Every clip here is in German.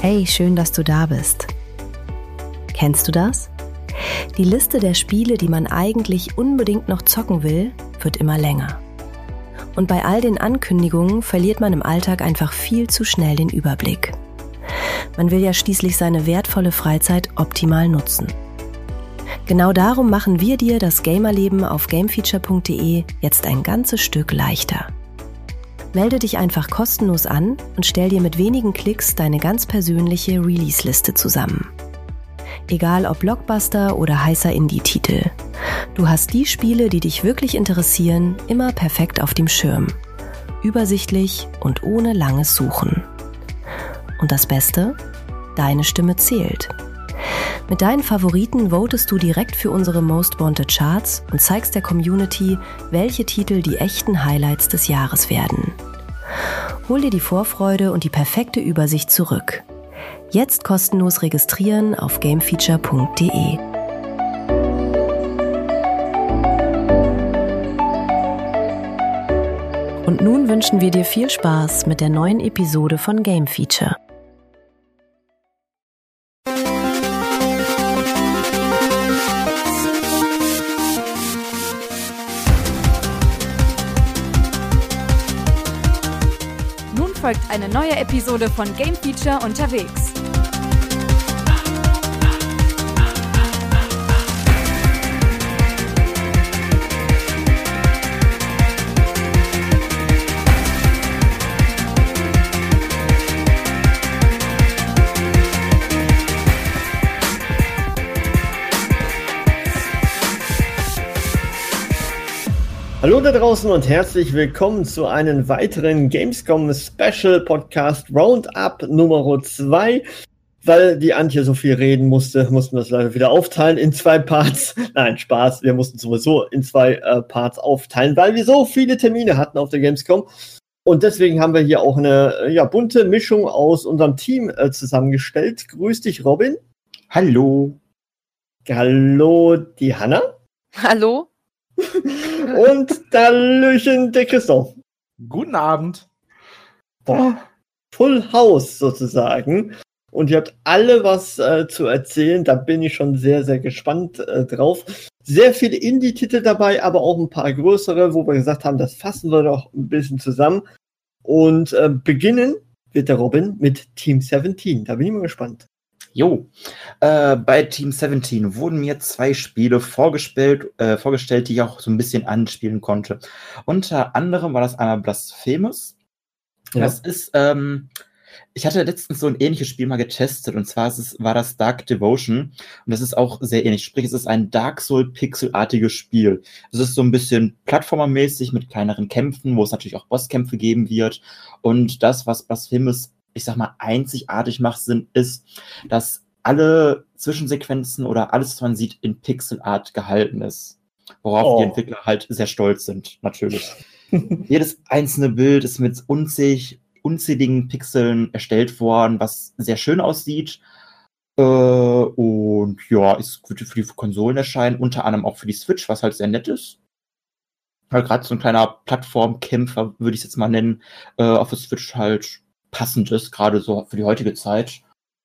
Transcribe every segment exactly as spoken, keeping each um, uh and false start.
Hey, schön, dass du da bist. Kennst du das? Die Liste der Spiele, die man eigentlich unbedingt noch zocken will, wird immer länger. Und bei all den Ankündigungen verliert man im Alltag einfach viel zu schnell den Überblick. Man will ja schließlich seine wertvolle Freizeit optimal nutzen. Genau darum machen wir dir das Gamerleben auf gamefeature punkt de jetzt ein ganzes Stück leichter. Melde dich einfach kostenlos an und stell dir mit wenigen Klicks deine ganz persönliche Release-Liste zusammen. Egal ob Blockbuster oder heißer Indie-Titel. Du hast die Spiele, die dich wirklich interessieren, immer perfekt auf dem Schirm. Übersichtlich und ohne langes Suchen. Und das Beste? Deine Stimme zählt. Mit deinen Favoriten votest du direkt für unsere Most Wanted Charts und zeigst der Community, welche Titel die echten Highlights des Jahres werden. Hol dir die Vorfreude und die perfekte Übersicht zurück. Jetzt kostenlos registrieren auf gamefeature punkt de. Und nun wünschen wir dir viel Spaß mit der neuen Episode von Game Feature. Folgt eine neue Episode von Game Feature unterwegs. Hallo da draußen und herzlich willkommen zu einem weiteren Gamescom Special Podcast Roundup Nummer zwei. Weil die Antje so viel reden musste, mussten wir es leider wieder aufteilen in zwei Parts. Nein, Spaß, wir mussten sowieso in zwei äh, Parts aufteilen, weil wir so viele Termine hatten auf der Gamescom. Und deswegen haben wir hier auch eine ja, bunte Mischung aus unserem Team äh, zusammengestellt. Grüß dich, Robin. Hallo. Hallo, die Hanna. Hallo. Und Hallöchen, der Christoph. Guten Abend. Boah, Full House sozusagen. Und ihr habt alle was äh, zu erzählen. Da bin ich schon sehr, sehr gespannt äh, drauf. Sehr viele Indie-Titel dabei, aber auch ein paar größere, wo wir gesagt haben, das fassen wir doch ein bisschen zusammen. Und äh, beginnen wird der Robin mit Team siebzehn. Da bin ich mal gespannt. Jo, äh, bei Team siebzehn wurden mir zwei Spiele vorgestellt, äh, vorgestellt, die ich auch so ein bisschen anspielen konnte. Unter anderem war das einmal Blasphemous. Ja. Das ist, ähm, ich hatte letztens so ein ähnliches Spiel mal getestet, und zwar ist es, war das Dark Devotion, und das ist auch sehr ähnlich. Sprich, es ist ein Dark Soul-Pixel-artiges Spiel. Es ist so ein bisschen plattformermäßig mit kleineren Kämpfen, wo es natürlich auch Bosskämpfe geben wird. Und das, was Blasphemous, ich sag mal, einzigartig macht, sind, ist, dass alle Zwischensequenzen oder alles, was man sieht, in Pixelart gehalten ist. Worauf oh. die Entwickler halt sehr stolz sind, natürlich. Jedes einzelne Bild ist mit unzählig, unzähligen Pixeln erstellt worden, was sehr schön aussieht. Äh, und ja, es wird für die Konsolen erscheinen, unter anderem auch für die Switch, was halt sehr nett ist. Halt gerade so ein kleiner Plattformkämpfer, würde ich es jetzt mal nennen, äh, auf der Switch halt passend ist, gerade so für die heutige Zeit.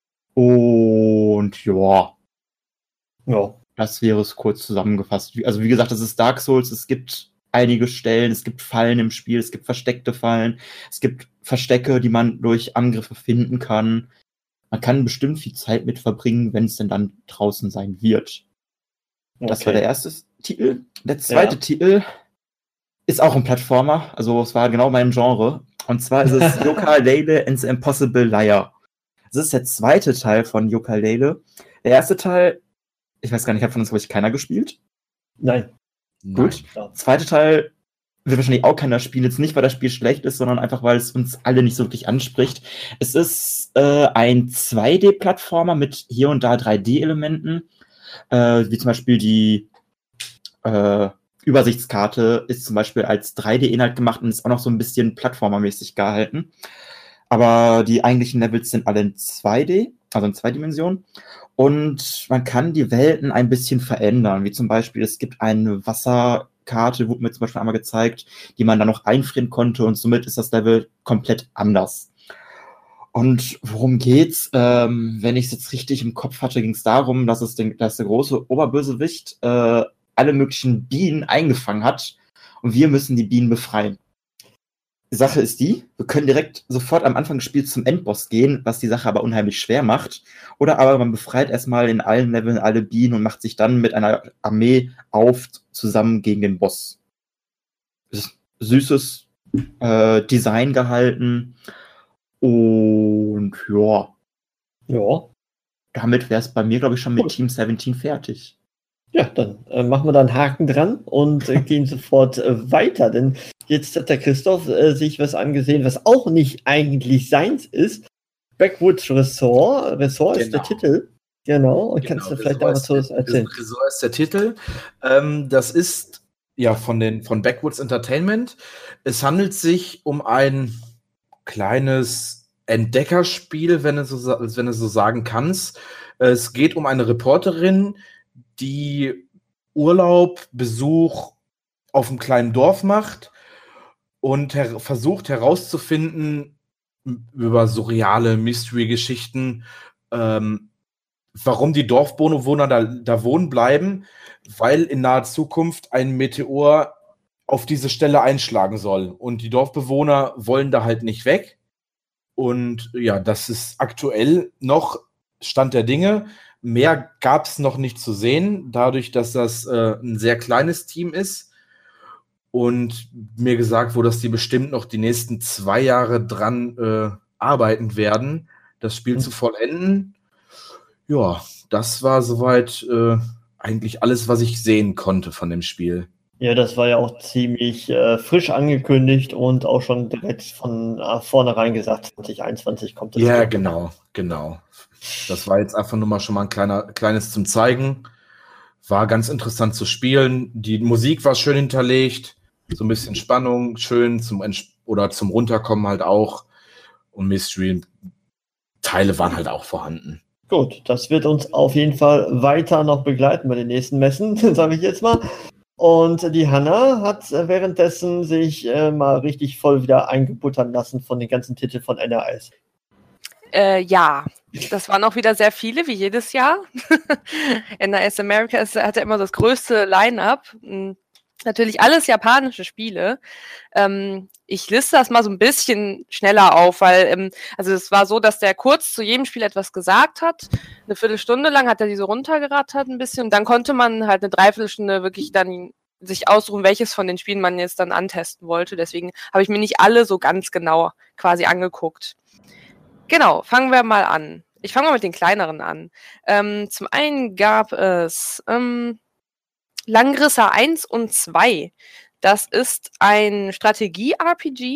Und ja. Ja. Das wäre es kurz zusammengefasst. Also wie gesagt, das ist Dark Souls, es gibt einige Stellen, es gibt Fallen im Spiel, es gibt versteckte Fallen, es gibt Verstecke, die man durch Angriffe finden kann. Man kann bestimmt viel Zeit mit verbringen, wenn es denn dann draußen sein wird. Okay. Das war der erste Titel. Der zweite ja. Titel ist auch ein Plattformer, also es war genau mein Genre. Und zwar ist es Yooka-Laylee and the Impossible Liar. Das ist der zweite Teil von Yooka-Laylee. Der erste Teil, ich weiß gar nicht, hat von uns, glaube ich, keiner gespielt? Nein. Gut. Der zweite Teil wird wahrscheinlich auch keiner spielen. Jetzt nicht, weil das Spiel schlecht ist, sondern einfach, weil es uns alle nicht so wirklich anspricht. Es ist äh, ein zwei D-Plattformer mit hier und da drei D-Elementen. Äh, wie zum Beispiel die äh, Übersichtskarte ist zum Beispiel als drei D-Inhalt gemacht und ist auch noch so ein bisschen plattformermäßig gehalten. Aber die eigentlichen Levels sind alle in zwei D, also in zwei Dimensionen. Und man kann die Welten ein bisschen verändern. Wie zum Beispiel, es gibt eine Wasserkarte, wurde mir zum Beispiel einmal gezeigt, die man dann noch einfrieren konnte. Und somit ist das Level komplett anders. Und worum geht's? Ähm, wenn ich es jetzt richtig im Kopf hatte, ging es darum, dass es den, dass der große Oberbösewicht äh, alle möglichen Bienen eingefangen hat und wir müssen die Bienen befreien. Die Sache ist die, wir können direkt sofort am Anfang des Spiels zum Endboss gehen, was die Sache aber unheimlich schwer macht. Oder aber man befreit erstmal in allen Leveln alle Bienen und macht sich dann mit einer Armee auf, zusammen gegen den Boss. Süßes äh, Design gehalten. Und ja. Ja. Damit wäre es bei mir, glaube ich, schon mit Gut. Team siebzehn fertig. Ja, dann äh, machen wir da einen Haken dran und äh, gehen sofort äh, weiter, denn jetzt hat der Christoph äh, sich was angesehen, was auch nicht eigentlich seins ist. Backwoods Resort, Resort ist der Genau. Titel. Genau, und Genau, kannst du vielleicht da Resort was ist zu der- erzählen? Resort ist der Titel. Ähm, das ist ja von den von Backwoods Entertainment. Es handelt sich um ein kleines Entdeckerspiel, wenn du so, sa- wenn du so sagen kannst. Es geht um eine Reporterin, die Urlaub, Besuch auf einem kleinen Dorf macht und her versucht herauszufinden m- über surreale Mystery-Geschichten, ähm, warum die Dorfbewohner da, da wohnen bleiben, weil in naher Zukunft ein Meteor auf diese Stelle einschlagen soll. Und die Dorfbewohner wollen da halt nicht weg. Und ja, das ist aktuell noch Stand der Dinge. Mehr gab es noch nicht zu sehen, dadurch, dass das äh, ein sehr kleines Team ist. Und mir gesagt wurde, dass die bestimmt noch die nächsten zwei Jahre dran äh, arbeiten werden, das Spiel Mhm. zu vollenden. Ja, das war soweit äh, eigentlich alles, was ich sehen konnte von dem Spiel. Ja, das war ja auch ziemlich äh, frisch angekündigt und auch schon direkt von äh, vornherein gesagt, zwanzig einundzwanzig kommt das. Ja, Spiel. genau, genau. Das war jetzt einfach nur mal schon mal ein kleiner, kleines zum Zeigen. War ganz interessant zu spielen. Die Musik war schön hinterlegt, so ein bisschen Spannung, schön zum Ents- oder zum Runterkommen halt auch. Und Mystery-Teile waren halt auch vorhanden. Gut, das wird uns auf jeden Fall weiter noch begleiten bei den nächsten Messen, sage ich jetzt mal. Und die Hanna hat äh, währenddessen sich äh, mal richtig voll wieder eingebuttern lassen von den ganzen Titeln von N R S. Äh, ja, das waren auch wieder sehr viele, wie jedes Jahr. N R S America ist, hat ja immer das größte Line-Up. Mm, Natürlich alles japanische Spiele. Ähm, ich liste das mal so ein bisschen schneller auf, weil ähm, also es war so, dass der kurz zu jedem Spiel etwas gesagt hat. Eine Viertelstunde lang hat er diese runtergerattert ein bisschen und dann konnte man halt eine Dreiviertelstunde wirklich dann sich aussuchen, welches von den Spielen man jetzt dann antesten wollte. Deswegen habe ich mir nicht alle so ganz genau quasi angeguckt. Genau, fangen wir mal an. Ich fange mal mit den kleineren an. Ähm, zum einen gab es ähm, Langrissa eins und zwei. Das ist ein Strategie-R P G.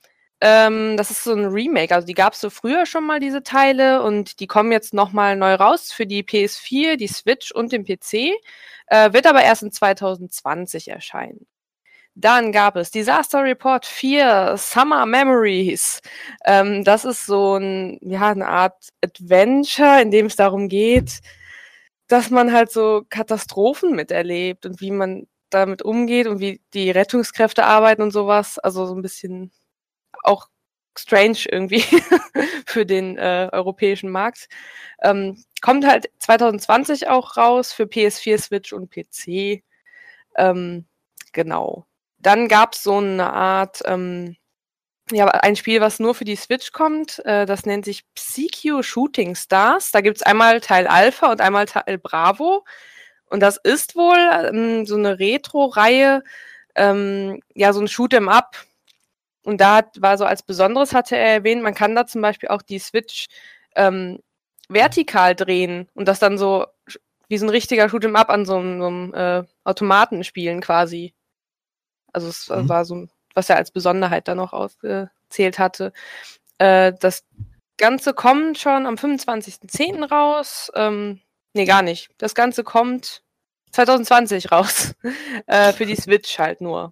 Ähm, das ist so ein Remake. Also die gab es so früher schon mal, diese Teile. Und die kommen jetzt nochmal neu raus für die P S vier, die Switch und den P C. Äh, wird aber erst in zwanzig zwanzig erscheinen. Dann gab es Disaster Report vier, Summer Memories. Ähm, das ist so ein, ja, eine Art Adventure, in dem es darum geht, dass man halt so Katastrophen miterlebt und wie man damit umgeht und wie die Rettungskräfte arbeiten und sowas. Also so ein bisschen auch strange irgendwie für den äh, europäischen Markt. Ähm, kommt halt zwanzig zwanzig auch raus für P S vier, Switch und P C. Ähm, genau. Dann gab es so eine Art, ähm, ja, ein Spiel, was nur für die Switch kommt. Äh, das nennt sich Psycho Shooting Stars. Da gibt es einmal Teil Alpha und einmal Teil Bravo. Und das ist wohl ähm, so eine Retro-Reihe, ähm, ja, so ein Shoot'em Up. Und da hat, war so als Besonderes, hatte er erwähnt, man kann da zum Beispiel auch die Switch ähm, vertikal drehen und das dann so wie so ein richtiger Shoot'em Up an so einem, so einem äh, Automaten spielen quasi. Also es Mhm. war so, was er als Besonderheit dann noch ausgezählt hatte. Äh, das Ganze kommt schon am fünfundzwanzigsten zehnten raus. Ähm, nee, gar nicht. Das Ganze kommt zwanzig zwanzig raus. äh, für die Switch halt nur.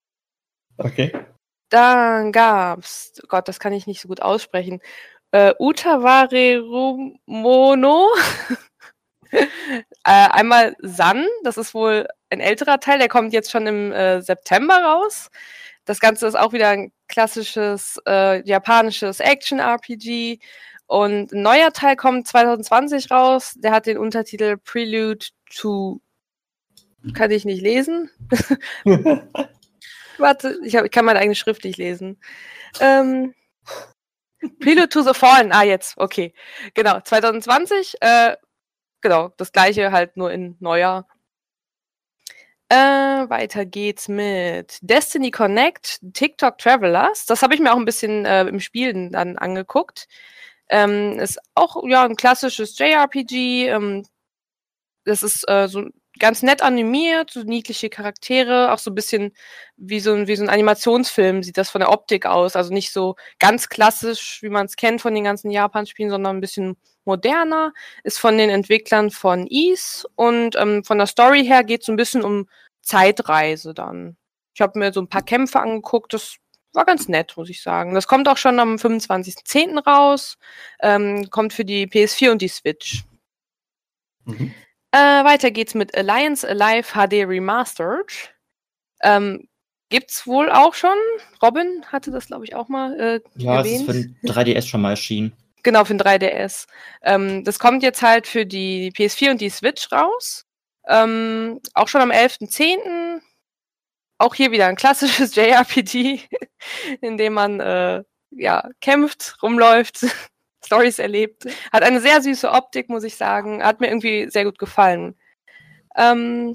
Okay. Dann gab's, oh Gott, das kann ich nicht so gut aussprechen. Äh, Utaware Rumono. äh, einmal Sun, das ist wohl ein älterer Teil, der kommt jetzt schon im äh, September raus. das Ganze ist auch wieder ein klassisches äh, japanisches Action-R P G. Und ein neuer Teil kommt zwanzig zwanzig raus. Der hat den Untertitel Prelude to... Kann ich nicht lesen? Warte, ich, hab, ich kann meine eigene Schrift nicht lesen. Ähm, Prelude to the Fallen. Ah, jetzt, okay. Genau, zwanzig zwanzig. Äh, genau, das gleiche halt nur in neuer. Äh, weiter geht's mit Destiny Connect, TikTok Travelers. Das habe ich mir auch ein bisschen äh, im Spielen dann angeguckt. Ähm, ist auch ja ein klassisches J R P G. Ähm, das ist äh, so ganz nett animiert, so niedliche Charaktere, auch so ein bisschen wie so ein, wie so ein Animationsfilm sieht das von der Optik aus. Also nicht so ganz klassisch, wie man es kennt von den ganzen Japan-Spielen, sondern ein bisschen moderner. Ist von den Entwicklern von Ys und ähm, von der Story her geht es so ein bisschen um Zeitreise dann. Ich habe mir so ein paar Kämpfe angeguckt, das war ganz nett, muss ich sagen. Das kommt auch schon am fünfundzwanzigsten zehnten raus, ähm, kommt für die P S vier und die Switch. Mhm. Äh, weiter geht's mit Alliance Alive H D Remastered. Ähm, gibt's wohl auch schon. Robin hatte das, glaube ich, auch mal äh, Ja, es ist erwähnt. für den drei D S schon mal erschienen. Genau, für den drei D S. Ähm, das kommt jetzt halt für die P S vier und die Switch raus. Ähm, auch schon am elften zehnten Auch hier wieder ein klassisches J R P G, in dem man äh, ja, kämpft, rumläuft, Storys erlebt. Hat eine sehr süße Optik, muss ich sagen. Hat mir irgendwie sehr gut gefallen. Ähm,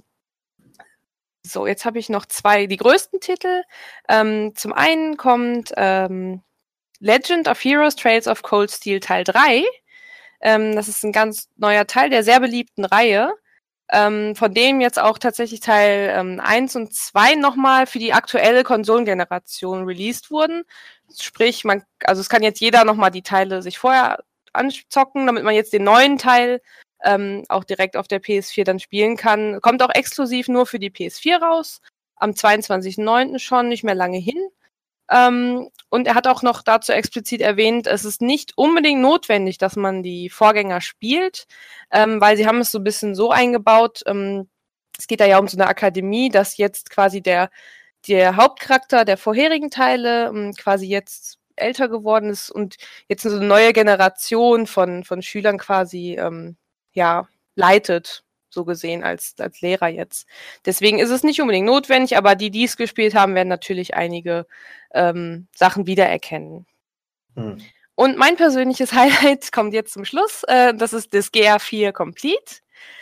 so, jetzt habe ich noch zwei, die größten Titel. Ähm, zum einen kommt ähm, Legend of Heroes Trails of Cold Steel Teil drei. Ähm, das ist ein ganz neuer Teil der sehr beliebten Reihe. Ähm, von dem jetzt auch tatsächlich Teil ähm, eins und zwei nochmal für die aktuelle Konsolengeneration released wurden. Sprich, man, also es kann jetzt jeder nochmal die Teile sich vorher anzocken, damit man jetzt den neuen Teil ähm, auch direkt auf der P S vier dann spielen kann. Kommt auch exklusiv nur für die P S vier raus, am zweiundzwanzigsten neunten schon, nicht mehr lange hin. Ähm, und er hat auch noch dazu explizit erwähnt, es ist nicht unbedingt notwendig, dass man die Vorgänger spielt, ähm, weil sie haben es so ein bisschen so eingebaut, ähm, es geht da ja um so eine Akademie, dass jetzt quasi der, der Hauptcharakter der vorherigen Teile ähm, quasi jetzt älter geworden ist und jetzt so eine neue Generation von, von Schülern quasi ähm, ja, leitet, so gesehen, als, als Lehrer jetzt. Deswegen ist es nicht unbedingt notwendig, aber die, die es gespielt haben, werden natürlich einige ähm, Sachen wiedererkennen. Hm. Und mein persönliches Highlight kommt jetzt zum Schluss. Äh, das ist Disgaea vier Complete.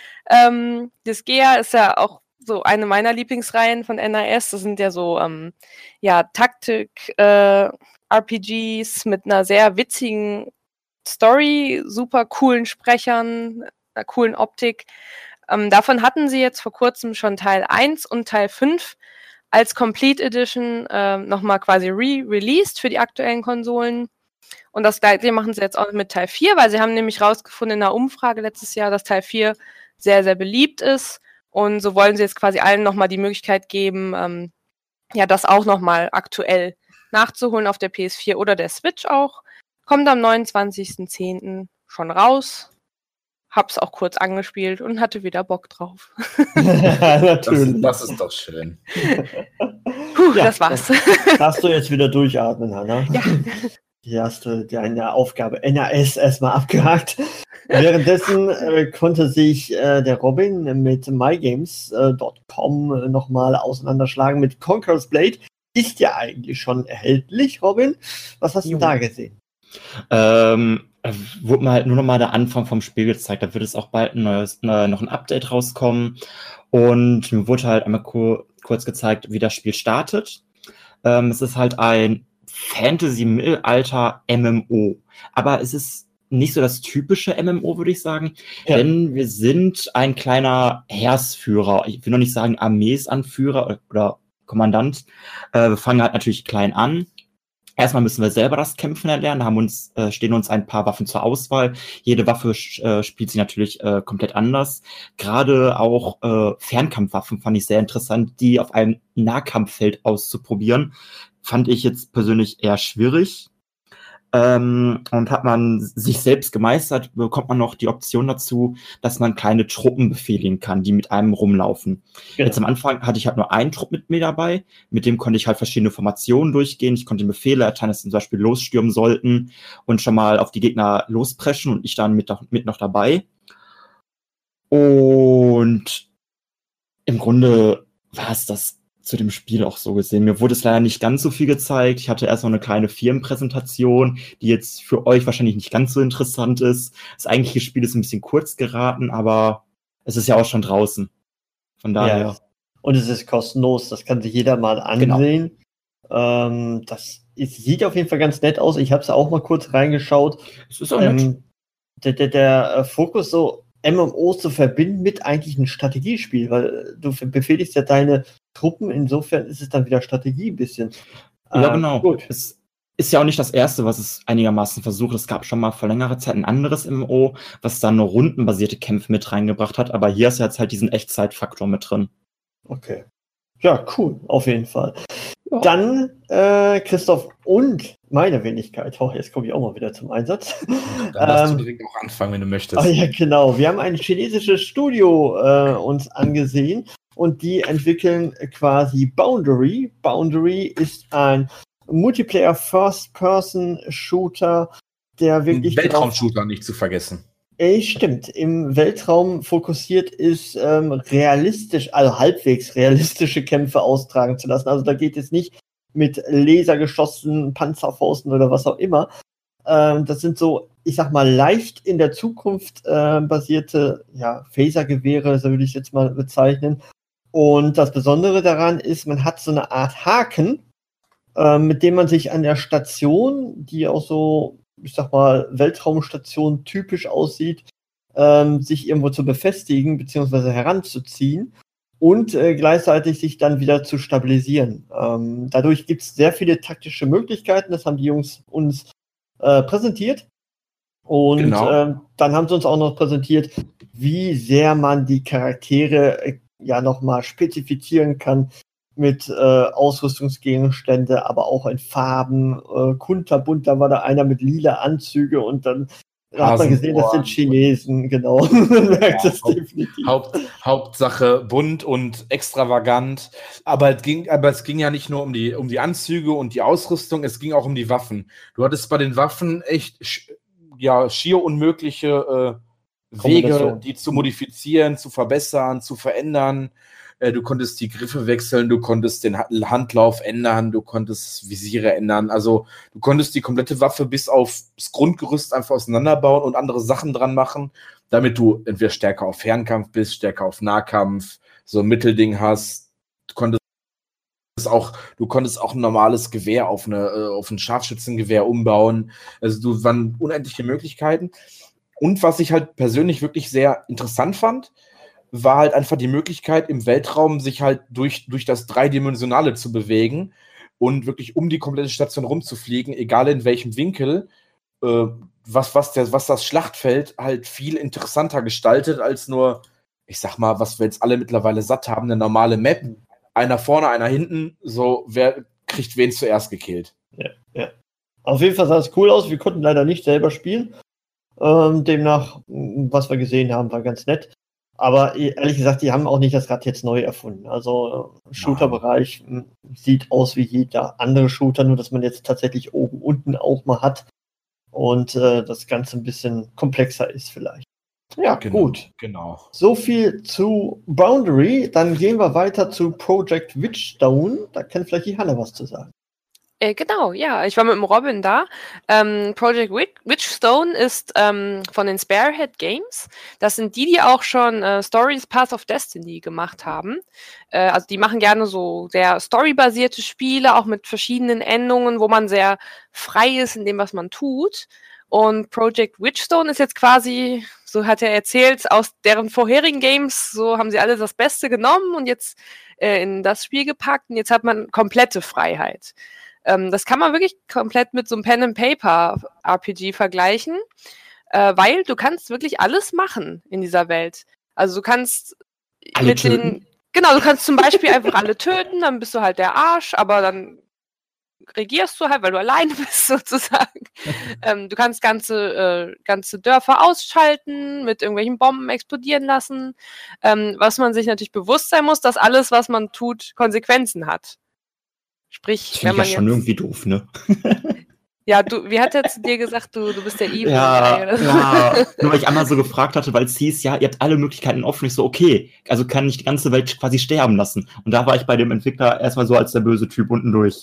Ähm, Disgaea ist ja auch so eine meiner Lieblingsreihen von N A S. Das sind ja so ähm, ja, Taktik-R P Gs mit einer sehr witzigen Story, super coolen Sprechern, einer coolen Optik. Ähm, davon hatten sie jetzt vor kurzem schon Teil eins und Teil fünf als Complete Edition äh, nochmal quasi re-released für die aktuellen Konsolen. Und das gleiche machen sie jetzt auch mit Teil vier, weil sie haben nämlich rausgefunden in einer Umfrage letztes Jahr, dass Teil vier sehr, sehr beliebt ist. Und so wollen sie jetzt quasi allen nochmal die Möglichkeit geben, ähm, ja, das auch nochmal aktuell nachzuholen auf der P S vier oder der Switch auch. Kommt am neunundzwanzigsten zehnten schon raus. Hab's auch kurz angespielt und hatte wieder Bock drauf. Natürlich. Das, das ist doch schön. Puh, Ja, das war's. Darfst du jetzt wieder durchatmen, Hanna? Ja. Hier hast du deine Aufgabe N A S erstmal abgehakt. Währenddessen äh, konnte sich äh, der Robin mit my games dot com äh, nochmal auseinanderschlagen mit Conqueror's Blade. Ist ja eigentlich schon erhältlich, Robin. Was hast du da gesehen? Ähm, wurde mir halt nur noch mal der Anfang vom Spiel gezeigt. Da wird es auch bald ein neues, äh, noch ein Update rauskommen. Und mir wurde halt einmal kur- kurz gezeigt, wie das Spiel startet. Ähm, es ist halt ein Fantasy-Mittelalter-M M O. Aber es ist nicht so das typische M M O, würde ich sagen. Ja. Denn wir sind ein kleiner Heeresführer. Ich will noch nicht sagen Armeesanführer oder, oder Kommandant. Äh, wir fangen halt natürlich klein an. Erstmal müssen wir selber das Kämpfen erlernen, haben uns, äh, stehen uns ein paar Waffen zur Auswahl. Jede Waffe äh, spielt sich natürlich äh, komplett anders. Gerade auch äh, Fernkampfwaffen fand ich sehr interessant, die auf einem Nahkampffeld auszuprobieren. Fand ich jetzt persönlich eher schwierig. Ähm, und hat man sich selbst gemeistert, bekommt man noch die Option dazu, dass man kleine Truppen befehligen kann, die mit einem rumlaufen. Genau. Jetzt am Anfang hatte ich halt nur einen Trupp mit mir dabei, mit dem konnte ich halt verschiedene Formationen durchgehen. Ich konnte Befehle erteilen, dass sie zum Beispiel losstürmen sollten und schon mal auf die Gegner lospreschen und ich dann mit, mit noch dabei. Und im Grunde war es das zu dem Spiel auch so gesehen. Mir wurde es leider nicht ganz so viel gezeigt. Ich hatte erst noch eine kleine Firmenpräsentation, die jetzt für euch wahrscheinlich nicht ganz so interessant ist. Das eigentliche Spiel ist ein bisschen kurz geraten, aber es ist ja auch schon draußen. Von daher. Ja. Und es ist kostenlos, das kann sich jeder mal ansehen. Genau. Ähm, das ist, sieht auf jeden Fall ganz nett aus. Ich habe es auch mal kurz reingeschaut. Es ist auch nett. Ähm, der, der, der Fokus so M M Os zu verbinden mit eigentlich einem Strategiespiel, weil du befehligst ja deine Truppen, insofern ist es dann wieder Strategie ein bisschen. Ja, äh, genau. Gut. Es ist ja auch nicht das erste, was es einigermaßen versucht. Es gab schon mal vor längerer Zeit ein anderes M M O, was dann nur rundenbasierte Kämpfe mit reingebracht hat, aber hier ist jetzt halt diesen Echtzeitfaktor mit drin. Okay. Ja, cool, auf jeden Fall. Ja. Dann, äh, Christoph und meine Wenigkeit. Oh, jetzt komme ich auch mal wieder zum Einsatz. Dann darfst ähm, du direkt auch anfangen, wenn du möchtest. Oh ja, genau. Wir haben ein chinesisches Studio äh, uns angesehen und die entwickeln quasi Boundary. Boundary ist ein Multiplayer First-Person-Shooter, der wirklich... Weltraum-Shooter nicht zu vergessen. Ey, stimmt. Im Weltraum fokussiert ist, ähm, realistisch, also halbwegs realistische Kämpfe austragen zu lassen. Also da geht es nicht mit lasergeschossenen Panzerfausten oder was auch immer. Ähm, das sind so, ich sag mal, leicht in der Zukunft äh, basierte ja, Phasergewehre, so würde ich jetzt mal bezeichnen. Und das Besondere daran ist, man hat so eine Art Haken, äh, mit dem man sich an der Station, die auch so, ich sag mal, Weltraumstation typisch aussieht, ähm, sich irgendwo zu befestigen bzw. heranzuziehen und äh, gleichzeitig sich dann wieder zu stabilisieren. Ähm, dadurch gibt es sehr viele taktische Möglichkeiten, das haben die Jungs uns äh, präsentiert. Und genau. äh, dann haben sie uns auch noch präsentiert, wie sehr man die Charaktere äh, ja nochmal spezifizieren kann mit äh, Ausrüstungsgegenstände, aber auch in Farben, äh, kunterbunt, da war da einer mit lila Anzüge und dann hat man gesehen, das sind Chinesen, genau. Man merkt ja, das Haupt, definitiv. Haupt, Hauptsache bunt und extravagant, aber es ging, aber es ging ja nicht nur um die, um die Anzüge und die Ausrüstung, es ging auch um die Waffen. Du hattest bei den Waffen echt ja, schier unmögliche äh, Wege, die zu modifizieren, zu verbessern, zu verändern. Du konntest die Griffe wechseln, du konntest den Handlauf ändern, du konntest Visiere ändern. Also du konntest die komplette Waffe bis aufs Grundgerüst einfach auseinanderbauen und andere Sachen dran machen, damit du entweder stärker auf Fernkampf bist, stärker auf Nahkampf, so ein Mittelding hast. Du konntest auch, du konntest auch ein normales Gewehr auf, eine, auf ein Scharfschützengewehr umbauen. Also du waren unendliche Möglichkeiten. Und was ich halt persönlich wirklich sehr interessant fand, war halt einfach die Möglichkeit, im Weltraum sich halt durch, durch das Dreidimensionale zu bewegen und wirklich um die komplette Station rumzufliegen, egal in welchem Winkel, äh, was, was, der, was das Schlachtfeld halt viel interessanter gestaltet, als nur, ich sag mal, was wir jetzt alle mittlerweile satt haben, eine normale Map, einer vorne, einer hinten, so, wer kriegt wen zuerst gekillt. Ja, ja. Auf jeden Fall sah es cool aus, wir konnten leider nicht selber spielen, ähm, demnach, was wir gesehen haben, war ganz nett. Aber ehrlich gesagt, die haben auch nicht das Rad jetzt neu erfunden. Also Shooter-Bereich ja. sieht aus wie jeder andere Shooter, nur dass man jetzt tatsächlich oben, unten auch mal hat und äh, das Ganze ein bisschen komplexer ist vielleicht. Ja, genau, gut. Genau. So viel zu Boundary. Dann gehen wir weiter zu Project Witchstone. Da kann vielleicht die Hanna was zu sagen. Äh, genau, ja, ich war mit dem Robin da. Ähm, Project Witchstone ist ähm, von den Sparehead Games. Das sind die, die auch schon äh, Stories Path of Destiny gemacht haben. Äh, also die machen gerne so sehr storybasierte Spiele, auch mit verschiedenen Endungen, wo man sehr frei ist in dem, was man tut. Und Project Witchstone ist jetzt quasi, so hat er erzählt, aus deren vorherigen Games, so haben sie alle das Beste genommen und jetzt äh, in das Spiel gepackt und jetzt hat man komplette Freiheit. Ähm, das kann man wirklich komplett mit so einem Pen-and-Paper-R P G vergleichen, äh, weil du kannst wirklich alles machen in dieser Welt. Also du kannst alle mit töten? den, genau, du kannst zum Beispiel einfach alle töten, dann bist du halt der Arsch, aber dann regierst du halt, weil du alleine bist sozusagen. ähm, du kannst ganze, äh, ganze Dörfer ausschalten, mit irgendwelchen Bomben explodieren lassen. Ähm, was man sich natürlich bewusst sein muss, dass alles, was man tut, Konsequenzen hat. Sprich, Das wenn finde ich man ja schon jetzt, irgendwie doof, ne? ja, du, wie hat er zu dir gesagt, du, du bist der Evil Ja, Guy oder so? ja. Nur weil ich einmal so gefragt hatte, weil es hieß, ja, ihr habt alle Möglichkeiten offen. Ich so, okay, also kann ich die ganze Welt quasi sterben lassen. Und da war ich bei dem Entwickler erstmal so als der böse Typ unten durch.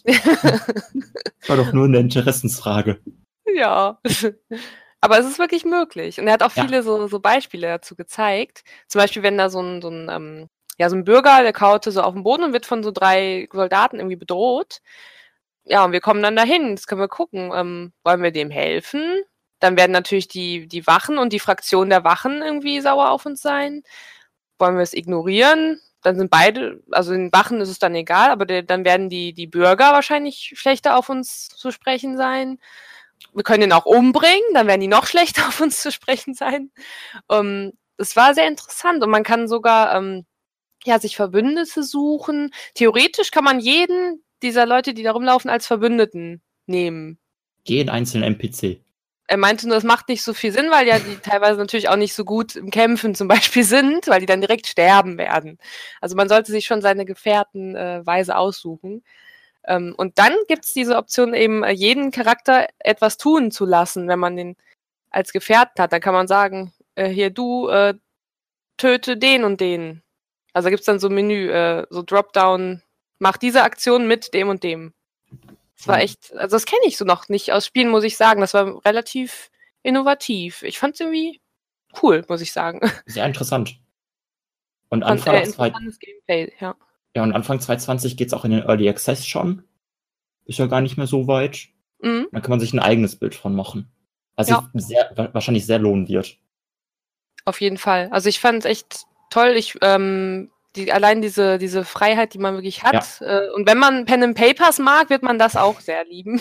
Das war doch nur eine Interessensfrage. Ja. Aber es ist wirklich möglich. Und er hat auch Ja. viele so, so Beispiele dazu gezeigt. Zum Beispiel, wenn da so ein, so ein, ähm, ja, so ein Bürger, der kaute so auf den Boden und wird von so drei Soldaten irgendwie bedroht. Ja, und wir kommen dann dahin. Das können wir gucken. Ähm, wollen wir dem helfen? Dann werden natürlich die, die Wachen und die Fraktion der Wachen irgendwie sauer auf uns sein. Wollen wir es ignorieren? Dann sind beide, also den Wachen ist es dann egal, aber der, dann werden die, die Bürger wahrscheinlich schlechter auf uns zu sprechen sein. Wir können den auch umbringen, dann werden die noch schlechter auf uns zu sprechen sein. Um, das war sehr interessant und man kann sogar ähm, ja, sich Verbündete suchen. Theoretisch kann man jeden dieser Leute, die da rumlaufen, als Verbündeten nehmen. Jeden einzelnen N P C. Er meinte nur, das macht nicht so viel Sinn, weil ja die teilweise natürlich auch nicht so gut im Kämpfen zum Beispiel sind, weil die dann direkt sterben werden. Also man sollte sich schon seine Gefährten äh, weise aussuchen. Ähm, und dann gibt's diese Option eben, äh, jeden Charakter etwas tun zu lassen, wenn man den als Gefährten hat. Dann kann man sagen, äh, hier du, äh, töte den und den. Also da gibt's dann so ein Menü, äh, so Dropdown, mach diese Aktion mit dem und dem. Das war echt, also das kenne ich so noch nicht aus Spielen, muss ich sagen. Das war relativ innovativ. Ich fand's irgendwie cool, muss ich sagen. Sehr interessant. Und Und Anfang, äh, zwei, interessantes Gameplay, ja. ja, und Anfang zwanzig zwanzig geht's auch in den Early Access schon. Ist ja gar nicht mehr so weit. Mhm. Dann kann man sich ein eigenes Bild von machen. Also Ja. ich sehr, wahrscheinlich sehr lohnen wird. Auf jeden Fall. Also ich fand es echt toll. Ich, ähm, die, allein diese, diese Freiheit, die man wirklich hat. Äh, und wenn man Pen and Papers mag, wird man das auch sehr lieben.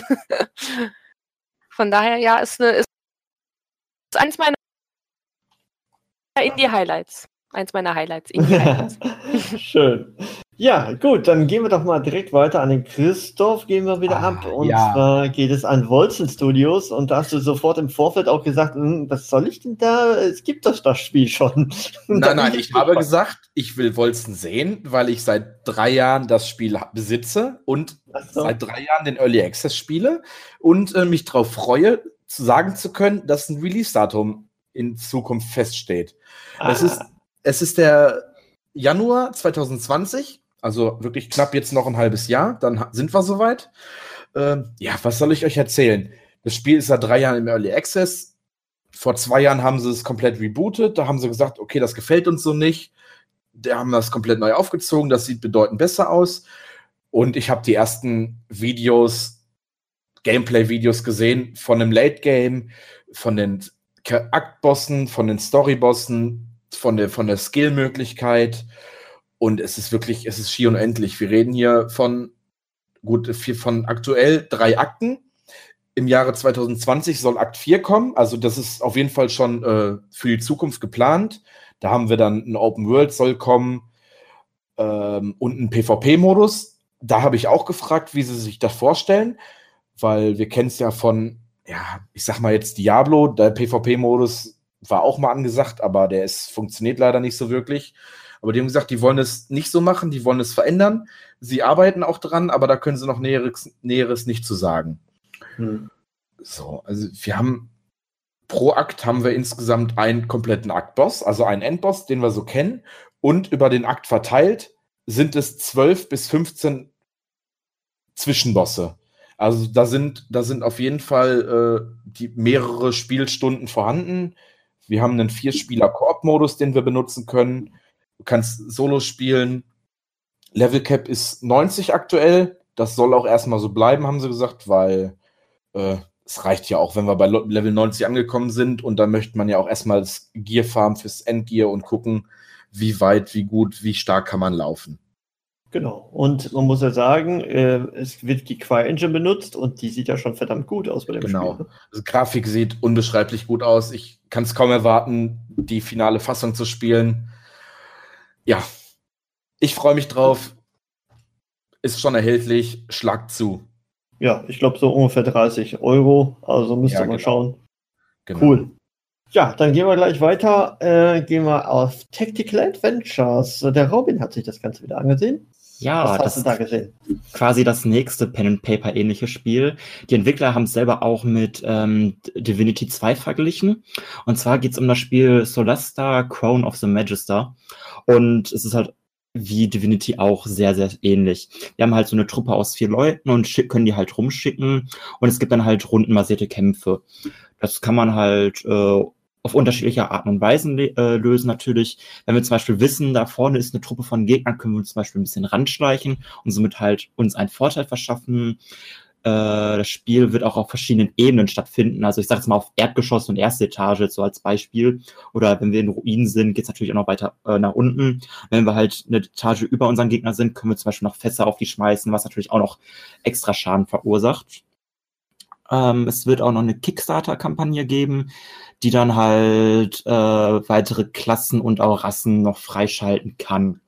Von daher, ja, ist, eine, ist eins meiner Indie-Highlights. Eins meiner Highlights. Indie-Highlights. Schön. Ja, gut, dann gehen wir doch mal direkt weiter an den Christoph, gehen wir wieder Ah, ab. Und ja. zwar geht es an Wolzen Studios. Und da hast du sofort im Vorfeld auch gesagt, hm, was soll ich denn da? Es gibt doch das Spiel schon. Nein, nein, ich habe gesagt, ich will Wolzen sehen, weil ich seit drei Jahren das Spiel ha- besitze und Ach so. seit drei Jahren den Early Access spiele und äh, mich darauf freue, zu sagen zu können, dass ein Release-Datum in Zukunft feststeht. Es, Ah. ist, es ist der Januar zwanzig zwanzig, also wirklich knapp jetzt noch ein halbes Jahr, dann ha- sind wir soweit. Ähm, ja, was soll ich euch erzählen? Das Spiel ist seit drei Jahren im Early Access. Vor zwei Jahren haben sie es komplett rebootet. Da haben sie gesagt, okay, das gefällt uns so nicht. Da haben das komplett neu aufgezogen. Das sieht bedeutend besser aus. Und ich habe die ersten Videos, Gameplay-Videos gesehen von einem Late-Game, von den K- Aktbossen, von den Storybossen, von der, von der Skill-Möglichkeit. Und es ist wirklich, es ist schier unendlich. Wir reden hier von, gut, vier- von aktuell drei Akten. Im Jahre zwanzig zwanzig soll Akt vier kommen. Also das ist auf jeden Fall schon äh, für die Zukunft geplant. Da haben wir dann ein Open World soll kommen ähm, und einen PvP-Modus. Da habe ich auch gefragt, wie sie sich das vorstellen, weil wir kennen es ja von, ja, ich sag mal jetzt Diablo, der PvP-Modus war auch mal angesagt, aber der ist, funktioniert leider nicht so wirklich. Aber die haben gesagt, die wollen es nicht so machen, die wollen es verändern. Sie arbeiten auch dran, aber da können sie noch Näheres, Näheres nicht zu sagen. Hm. So, also wir haben pro Akt haben wir insgesamt einen kompletten Aktboss, also einen Endboss, den wir so kennen. Und über den Akt verteilt sind es zwölf bis fünfzehn Zwischenbosse. Also da sind, da sind auf jeden Fall äh, die mehrere Spielstunden vorhanden. Wir haben einen Vier-Spieler-Koop-Modus, den wir benutzen können. Du kannst Solo spielen. Level Cap ist neunzig aktuell. Das soll auch erstmal so bleiben, haben sie gesagt, weil äh, es reicht ja auch, wenn wir bei Lo- Level neunzig angekommen sind. Und dann möchte man ja auch erstmal das Gear farmen fürs Endgear und gucken, wie weit, wie gut, wie stark kann man laufen. Genau. Und man muss ja sagen, äh, es wird die CryEngine benutzt und die sieht ja schon verdammt gut aus bei dem Genau. Spiel. Ne? Also Grafik sieht unbeschreiblich gut aus. Ich kann es kaum erwarten, die finale Fassung zu spielen. Ja, ich freue mich drauf. Ist schon erhältlich. Schlag zu. Ja, ich glaube so ungefähr dreißig Euro. Also müsst ihr Ja, mal genau. schauen. Genau. Cool. Ja, dann gehen wir gleich weiter. Äh, gehen wir auf Tactical Adventures. Der Robin hat sich das Ganze wieder angesehen. Ja, Was hast das du da gesehen? quasi das nächste Pen-and-Paper-ähnliche Spiel. Die Entwickler haben es selber auch mit ähm, Divinity zwei verglichen. Und zwar geht es um das Spiel Solasta, Crown of the Magister. Und es ist halt wie Divinity auch sehr, sehr ähnlich. Wir haben halt so eine Truppe aus vier Leuten und schick- können die halt rumschicken. Und es gibt dann halt rundenbasierte Kämpfe. Das kann man halt äh, auf unterschiedliche Arten und Weisen le- äh, lösen natürlich. Wenn wir zum Beispiel wissen, da vorne ist eine Truppe von Gegnern, können wir uns zum Beispiel ein bisschen ranschleichen und somit halt uns einen Vorteil verschaffen. Äh, das Spiel wird auch auf verschiedenen Ebenen stattfinden. Also ich sage jetzt mal auf Erdgeschoss und erste Etage jetzt so als Beispiel. Oder wenn wir in Ruinen sind, geht es natürlich auch noch weiter äh, nach unten. Wenn wir halt eine Etage über unseren Gegner sind, können wir zum Beispiel noch Fässer auf die schmeißen, was natürlich auch noch extra Schaden verursacht. Ähm, es wird auch noch eine Kickstarter-Kampagne geben, die dann halt äh, weitere Klassen und auch Rassen noch freischalten kann.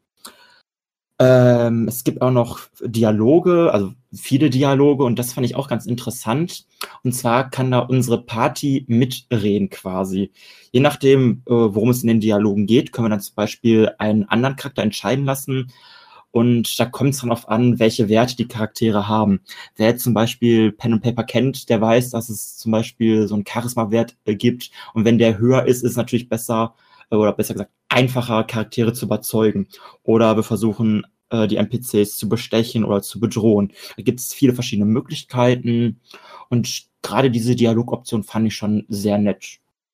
Ähm, es gibt auch noch Dialoge, also viele Dialoge, und das fand ich auch ganz interessant. Und zwar kann da unsere Party mitreden quasi. Je nachdem, äh, worum es in den Dialogen geht, können wir dann zum Beispiel einen anderen Charakter entscheiden lassen. Und da kommt es dann darauf an, welche Werte die Charaktere haben. Wer jetzt zum Beispiel Pen and Paper kennt, der weiß, dass es zum Beispiel so einen Charisma-Wert äh, gibt. Und wenn der höher ist, ist es natürlich besser, äh, oder besser gesagt, einfacher, Charaktere zu überzeugen. Oder wir versuchen, äh, die N P Cs zu bestechen oder zu bedrohen. Da gibt es viele verschiedene Möglichkeiten. Und gerade diese Dialogoption fand ich schon sehr nett.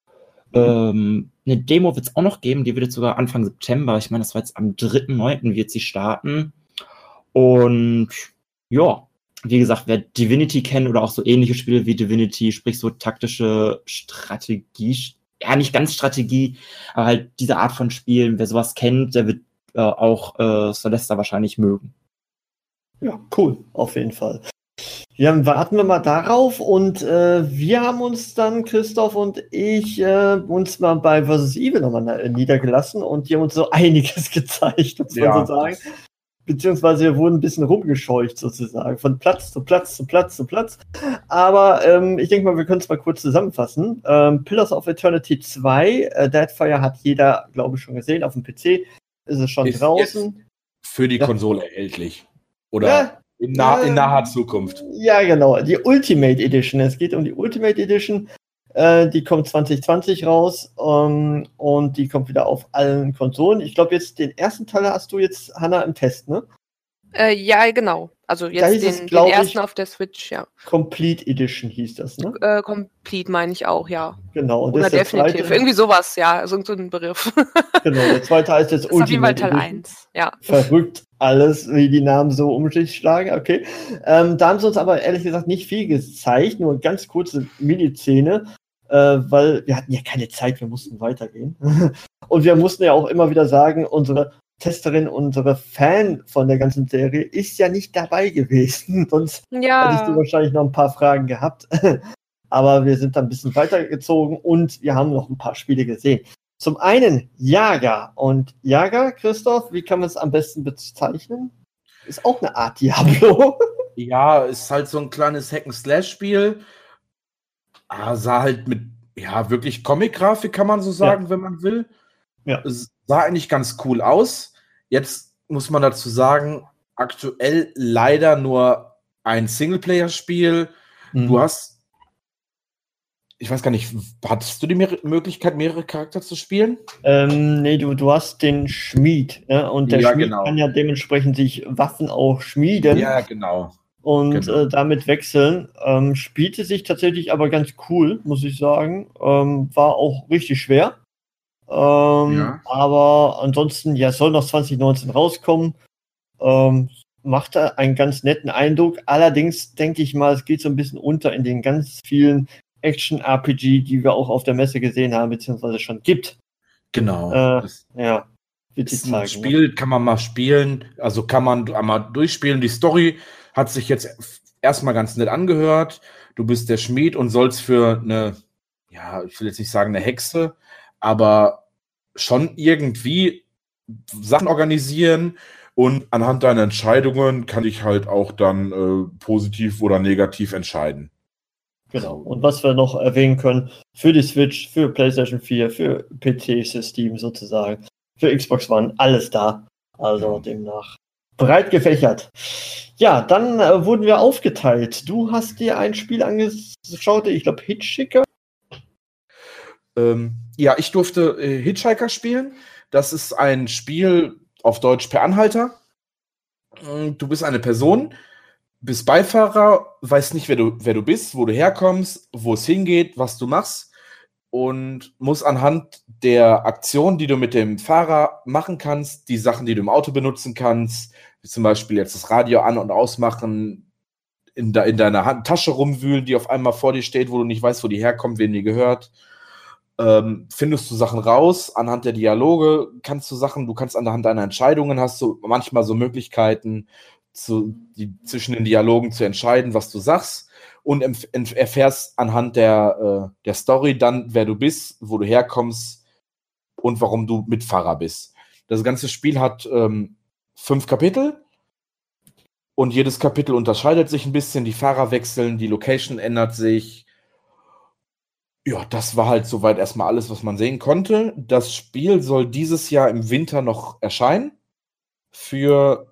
Ähm, eine Demo wird es auch noch geben, die wird jetzt sogar Anfang September, ich meine, das war jetzt am dritten neunten wird sie starten. Und ja, wie gesagt, wer Divinity kennt oder auch so ähnliche Spiele wie Divinity, sprich so taktische Strategie, ja nicht ganz Strategie, aber halt diese Art von Spielen, wer sowas kennt, der wird äh, auch äh, Solasta wahrscheinlich mögen. Ja, cool, auf jeden Fall. Ja, dann warten wir mal darauf und äh, wir haben uns dann, Christoph und ich, äh, uns mal bei Versus Evil nochmal niedergelassen und die haben uns so einiges gezeigt, muss man Ja, so sagen. Beziehungsweise wir wurden ein bisschen rumgescheucht sozusagen, von Platz zu Platz zu Platz zu Platz. Aber ähm, ich denke mal, wir können es mal kurz zusammenfassen. Ähm, Pillars of Eternity zwei, äh, Deadfire hat jeder, glaube ich, schon gesehen. Auf dem P C ist es schon Ist draußen. Für die Ja. Konsole erhältlich. Oder Ja. in, nah, in Ja. naher Zukunft. Ja, genau. Die Ultimate Edition. Es geht um die Ultimate Edition. Äh, die kommt zwanzig zwanzig raus ähm, und die kommt wieder auf allen Konsolen. Ich glaube, jetzt den ersten Teil hast du jetzt, Hanna, im Test, ne? Äh, ja, genau. Also Da jetzt hieß es, den, den glaub ich- ersten auf der Switch, ja. Complete Edition hieß das, ne? Äh, Complete meine ich auch, ja. Genau. Und Oder das ist der definitiv. zweite, Irgendwie sowas, ja. So, so ein Begriff. genau, der zweite heißt jetzt Das ist auf jeden Fall Ultimate Teil Edition. eins, ja. Verrückt alles, wie die Namen so um sich schlagen, okay. Ähm, da haben sie uns aber ehrlich gesagt nicht viel gezeigt, nur eine ganz kurze Mini-Szene, äh, weil wir hatten ja keine Zeit, wir mussten weitergehen. Und wir mussten ja auch immer wieder sagen, unsere Testerin, unsere Fan von der ganzen Serie ist ja nicht dabei gewesen, sonst hättest du Ja. wahrscheinlich noch ein paar Fragen gehabt. Aber wir sind dann ein bisschen weitergezogen und wir haben noch ein paar Spiele gesehen. Zum einen Jager. Und Jager, Christoph, wie kann man es am besten bezeichnen? Ist auch eine Art Diablo. Ja, ist halt so ein kleines Hack-and-Slash-Spiel. Ah, sah halt mit, ja, wirklich Comic-Grafik, kann man so sagen, wenn man will. Ja. Es sah eigentlich ganz cool aus. Jetzt muss man dazu sagen, aktuell leider nur ein Singleplayer-Spiel. Du hast, ich weiß gar nicht, hattest du die Mer- Möglichkeit, mehrere Charakter zu spielen? Ähm, nee, du, du hast den Schmied. Ja? Und der Ja, Schmied genau. kann ja dementsprechend sich Waffen auch schmieden Ja, genau. und genau. äh, damit wechseln. Ähm, spielte sich tatsächlich aber ganz cool, muss ich sagen. Ähm, war auch richtig schwer. Ähm, Ja. Aber ansonsten, ja, soll noch zwanzig neunzehn rauskommen. Ähm, machte einen ganz netten Eindruck. Allerdings denke ich mal, es geht so ein bisschen unter in den ganz vielen Action-R P G, die wir auch auf der Messe gesehen haben, beziehungsweise schon gibt. Genau. Äh, Das Ja, wird sich ist ein zeigen. Spiel, kann man mal spielen, also kann man einmal durchspielen. Die Story hat sich jetzt erstmal ganz nett angehört. Du bist der Schmied und sollst für eine, ja, ich will jetzt nicht sagen eine Hexe, aber schon irgendwie Sachen organisieren Und anhand deiner Entscheidungen kann ich halt auch dann äh, positiv oder negativ entscheiden. Genau. Und was wir noch erwähnen können, für die Switch, für PlayStation vier, für P C-System sozusagen, für Xbox One, alles da. Also demnach breit gefächert. Ja, dann äh, wurden wir aufgeteilt. Du hast dir ein Spiel angeschaut, ich glaube Hitchhiker. Ähm, ja, ich durfte äh, Hitchhiker spielen. Das ist ein Spiel auf Deutsch per Anhalter. Du bist eine Person, bist Beifahrer, weißt nicht, wer du, wer du bist, wo du herkommst, wo es hingeht, was du machst und musst anhand der Aktion, die du mit dem Fahrer machen kannst, die Sachen, die du im Auto benutzen kannst, wie zum Beispiel jetzt das Radio an- und ausmachen, in, de, in deiner Hand, Tasche rumwühlen, die auf einmal vor dir steht, wo du nicht weißt, wo die herkommt, wem die gehört. Ähm, findest du Sachen raus, anhand der Dialoge kannst du Sachen, du kannst anhand deiner Entscheidungen, hast du manchmal so Möglichkeiten, zu, die, zwischen den Dialogen zu entscheiden, was du sagst und empf- empf- erfährst anhand der, äh, der Story dann, wer du bist, wo du herkommst und warum du Mitfahrer bist. Das ganze Spiel hat ähm, fünf Kapitel und jedes Kapitel unterscheidet sich ein bisschen, die Fahrer wechseln, die Location ändert sich. Ja, das war halt soweit erstmal alles, was man sehen konnte. Das Spiel soll dieses Jahr im Winter noch erscheinen. Für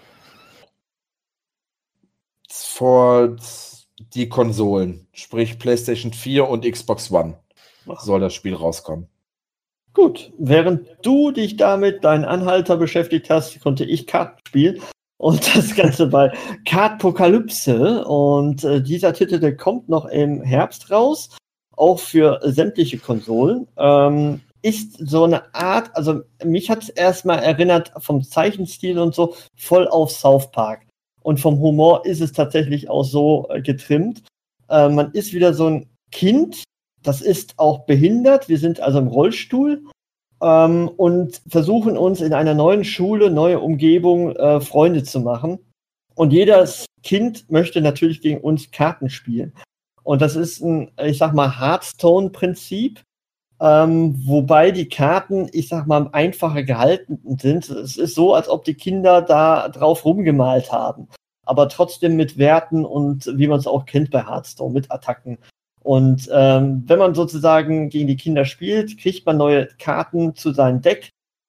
vor die Konsolen, sprich PlayStation vier und Xbox One, soll das Spiel rauskommen. Gut, während du dich damit deinen Anhalter beschäftigt hast, konnte ich Karten spielen. Und das Ganze bei Kartpokalypse. Und äh, dieser Titel, der kommt noch im Herbst raus. Auch für sämtliche Konsolen, ähm, ist so eine Art, also mich hat es erstmal erinnert vom Zeichenstil und so, voll auf South Park. Und vom Humor ist es tatsächlich auch so äh, getrimmt. Äh, man ist wieder so ein Kind, das ist auch behindert, wir sind also im Rollstuhl ähm, und versuchen uns in einer neuen Schule, neue Umgebung, äh, Freunde zu machen. Und jedes Kind möchte natürlich gegen uns Karten spielen. Und das ist ein, ich sag mal, Hearthstone-Prinzip, ähm, wobei die Karten, ich sag mal, einfacher gehalten sind. Es ist so, als ob die Kinder da drauf rumgemalt haben, aber trotzdem mit Werten und wie man es auch kennt bei Hearthstone, mit Attacken. Und ähm, wenn man sozusagen gegen die Kinder spielt, kriegt man neue Karten zu seinem Deck.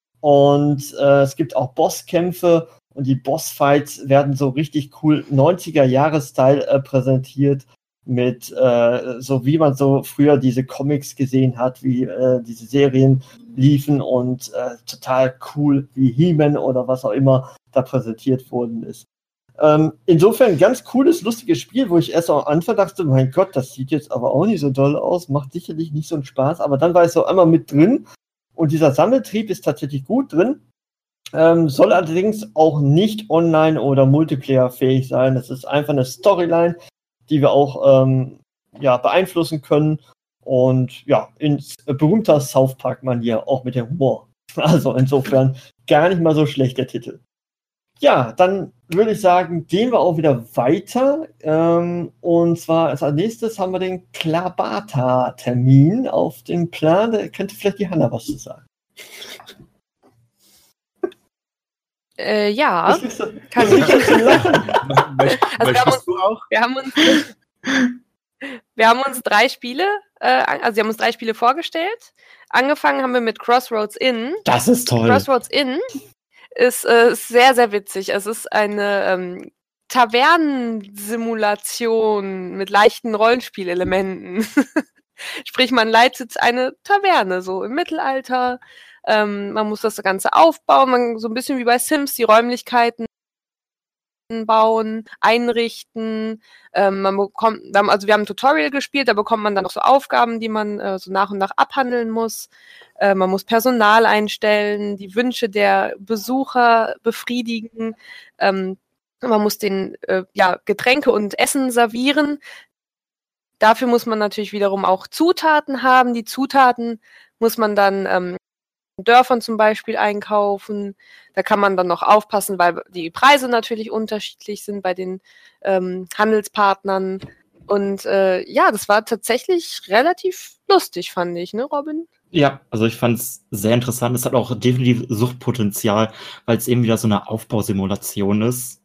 Und äh, es gibt auch Bosskämpfe und die Bossfights werden so richtig cool neunziger-Jahres-Style äh, präsentiert. Mit, äh, so wie man so früher diese Comics gesehen hat, wie äh, diese Serien liefen und äh, total cool, wie He-Man oder was auch immer da präsentiert worden ist. Ähm, insofern ein ganz cooles, lustiges Spiel, wo ich erst am Anfang dachte, mein Gott, das sieht jetzt aber auch nicht so doll aus, macht sicherlich nicht so einen Spaß, aber dann war ich so einmal mit drin und dieser Sammeltrieb ist tatsächlich gut drin. Ähm, soll allerdings auch nicht online oder Multiplayer-fähig sein. Das ist einfach eine Storyline, die wir auch ähm, ja, beeinflussen können. Und ja, in berühmter South Park-Manier, auch mit dem Humor. Also insofern gar nicht mal so schlecht der Titel. Ja, dann würde ich sagen, gehen wir auch wieder weiter. Ähm, und zwar als nächstes haben wir den Klabata-Termin auf dem Plan. Da könnte vielleicht die Hanna was zu sagen. Äh, ja. Das ist so, Kann das ist so lachen. Möcht, Also wir haben uns, du auch? wir haben uns, wir haben uns drei Spiele, äh, also wir haben uns drei Spiele vorgestellt. Angefangen haben wir mit Crossroads Inn. Das ist toll. Crossroads Inn ist äh, sehr, sehr witzig. Es ist eine ähm, Tavernensimulation mit leichten Rollenspielelementen. Sprich, man leitet eine Taverne, so im Mittelalter. Ähm, man muss das Ganze aufbauen, man, so ein bisschen wie bei Sims, die Räumlichkeiten bauen, einrichten. Ähm, man bekommt, also wir haben ein Tutorial gespielt, da bekommt man dann noch so Aufgaben, die man äh, so nach und nach abhandeln muss. Äh, man muss Personal einstellen, die Wünsche der Besucher befriedigen. Ähm, man muss den äh, ja, Getränke und Essen servieren. Dafür muss man natürlich wiederum auch Zutaten haben. Die Zutaten muss man dann ähm, Dörfern zum Beispiel einkaufen. Da kann man dann noch aufpassen, weil die Preise natürlich unterschiedlich sind bei den ähm, Handelspartnern. Und äh, ja, das war tatsächlich relativ lustig, fand ich, ne, Robin? Ja, also ich fand es sehr interessant. Es hat auch definitiv Suchtpotenzial, weil es eben wieder so eine Aufbausimulation ist.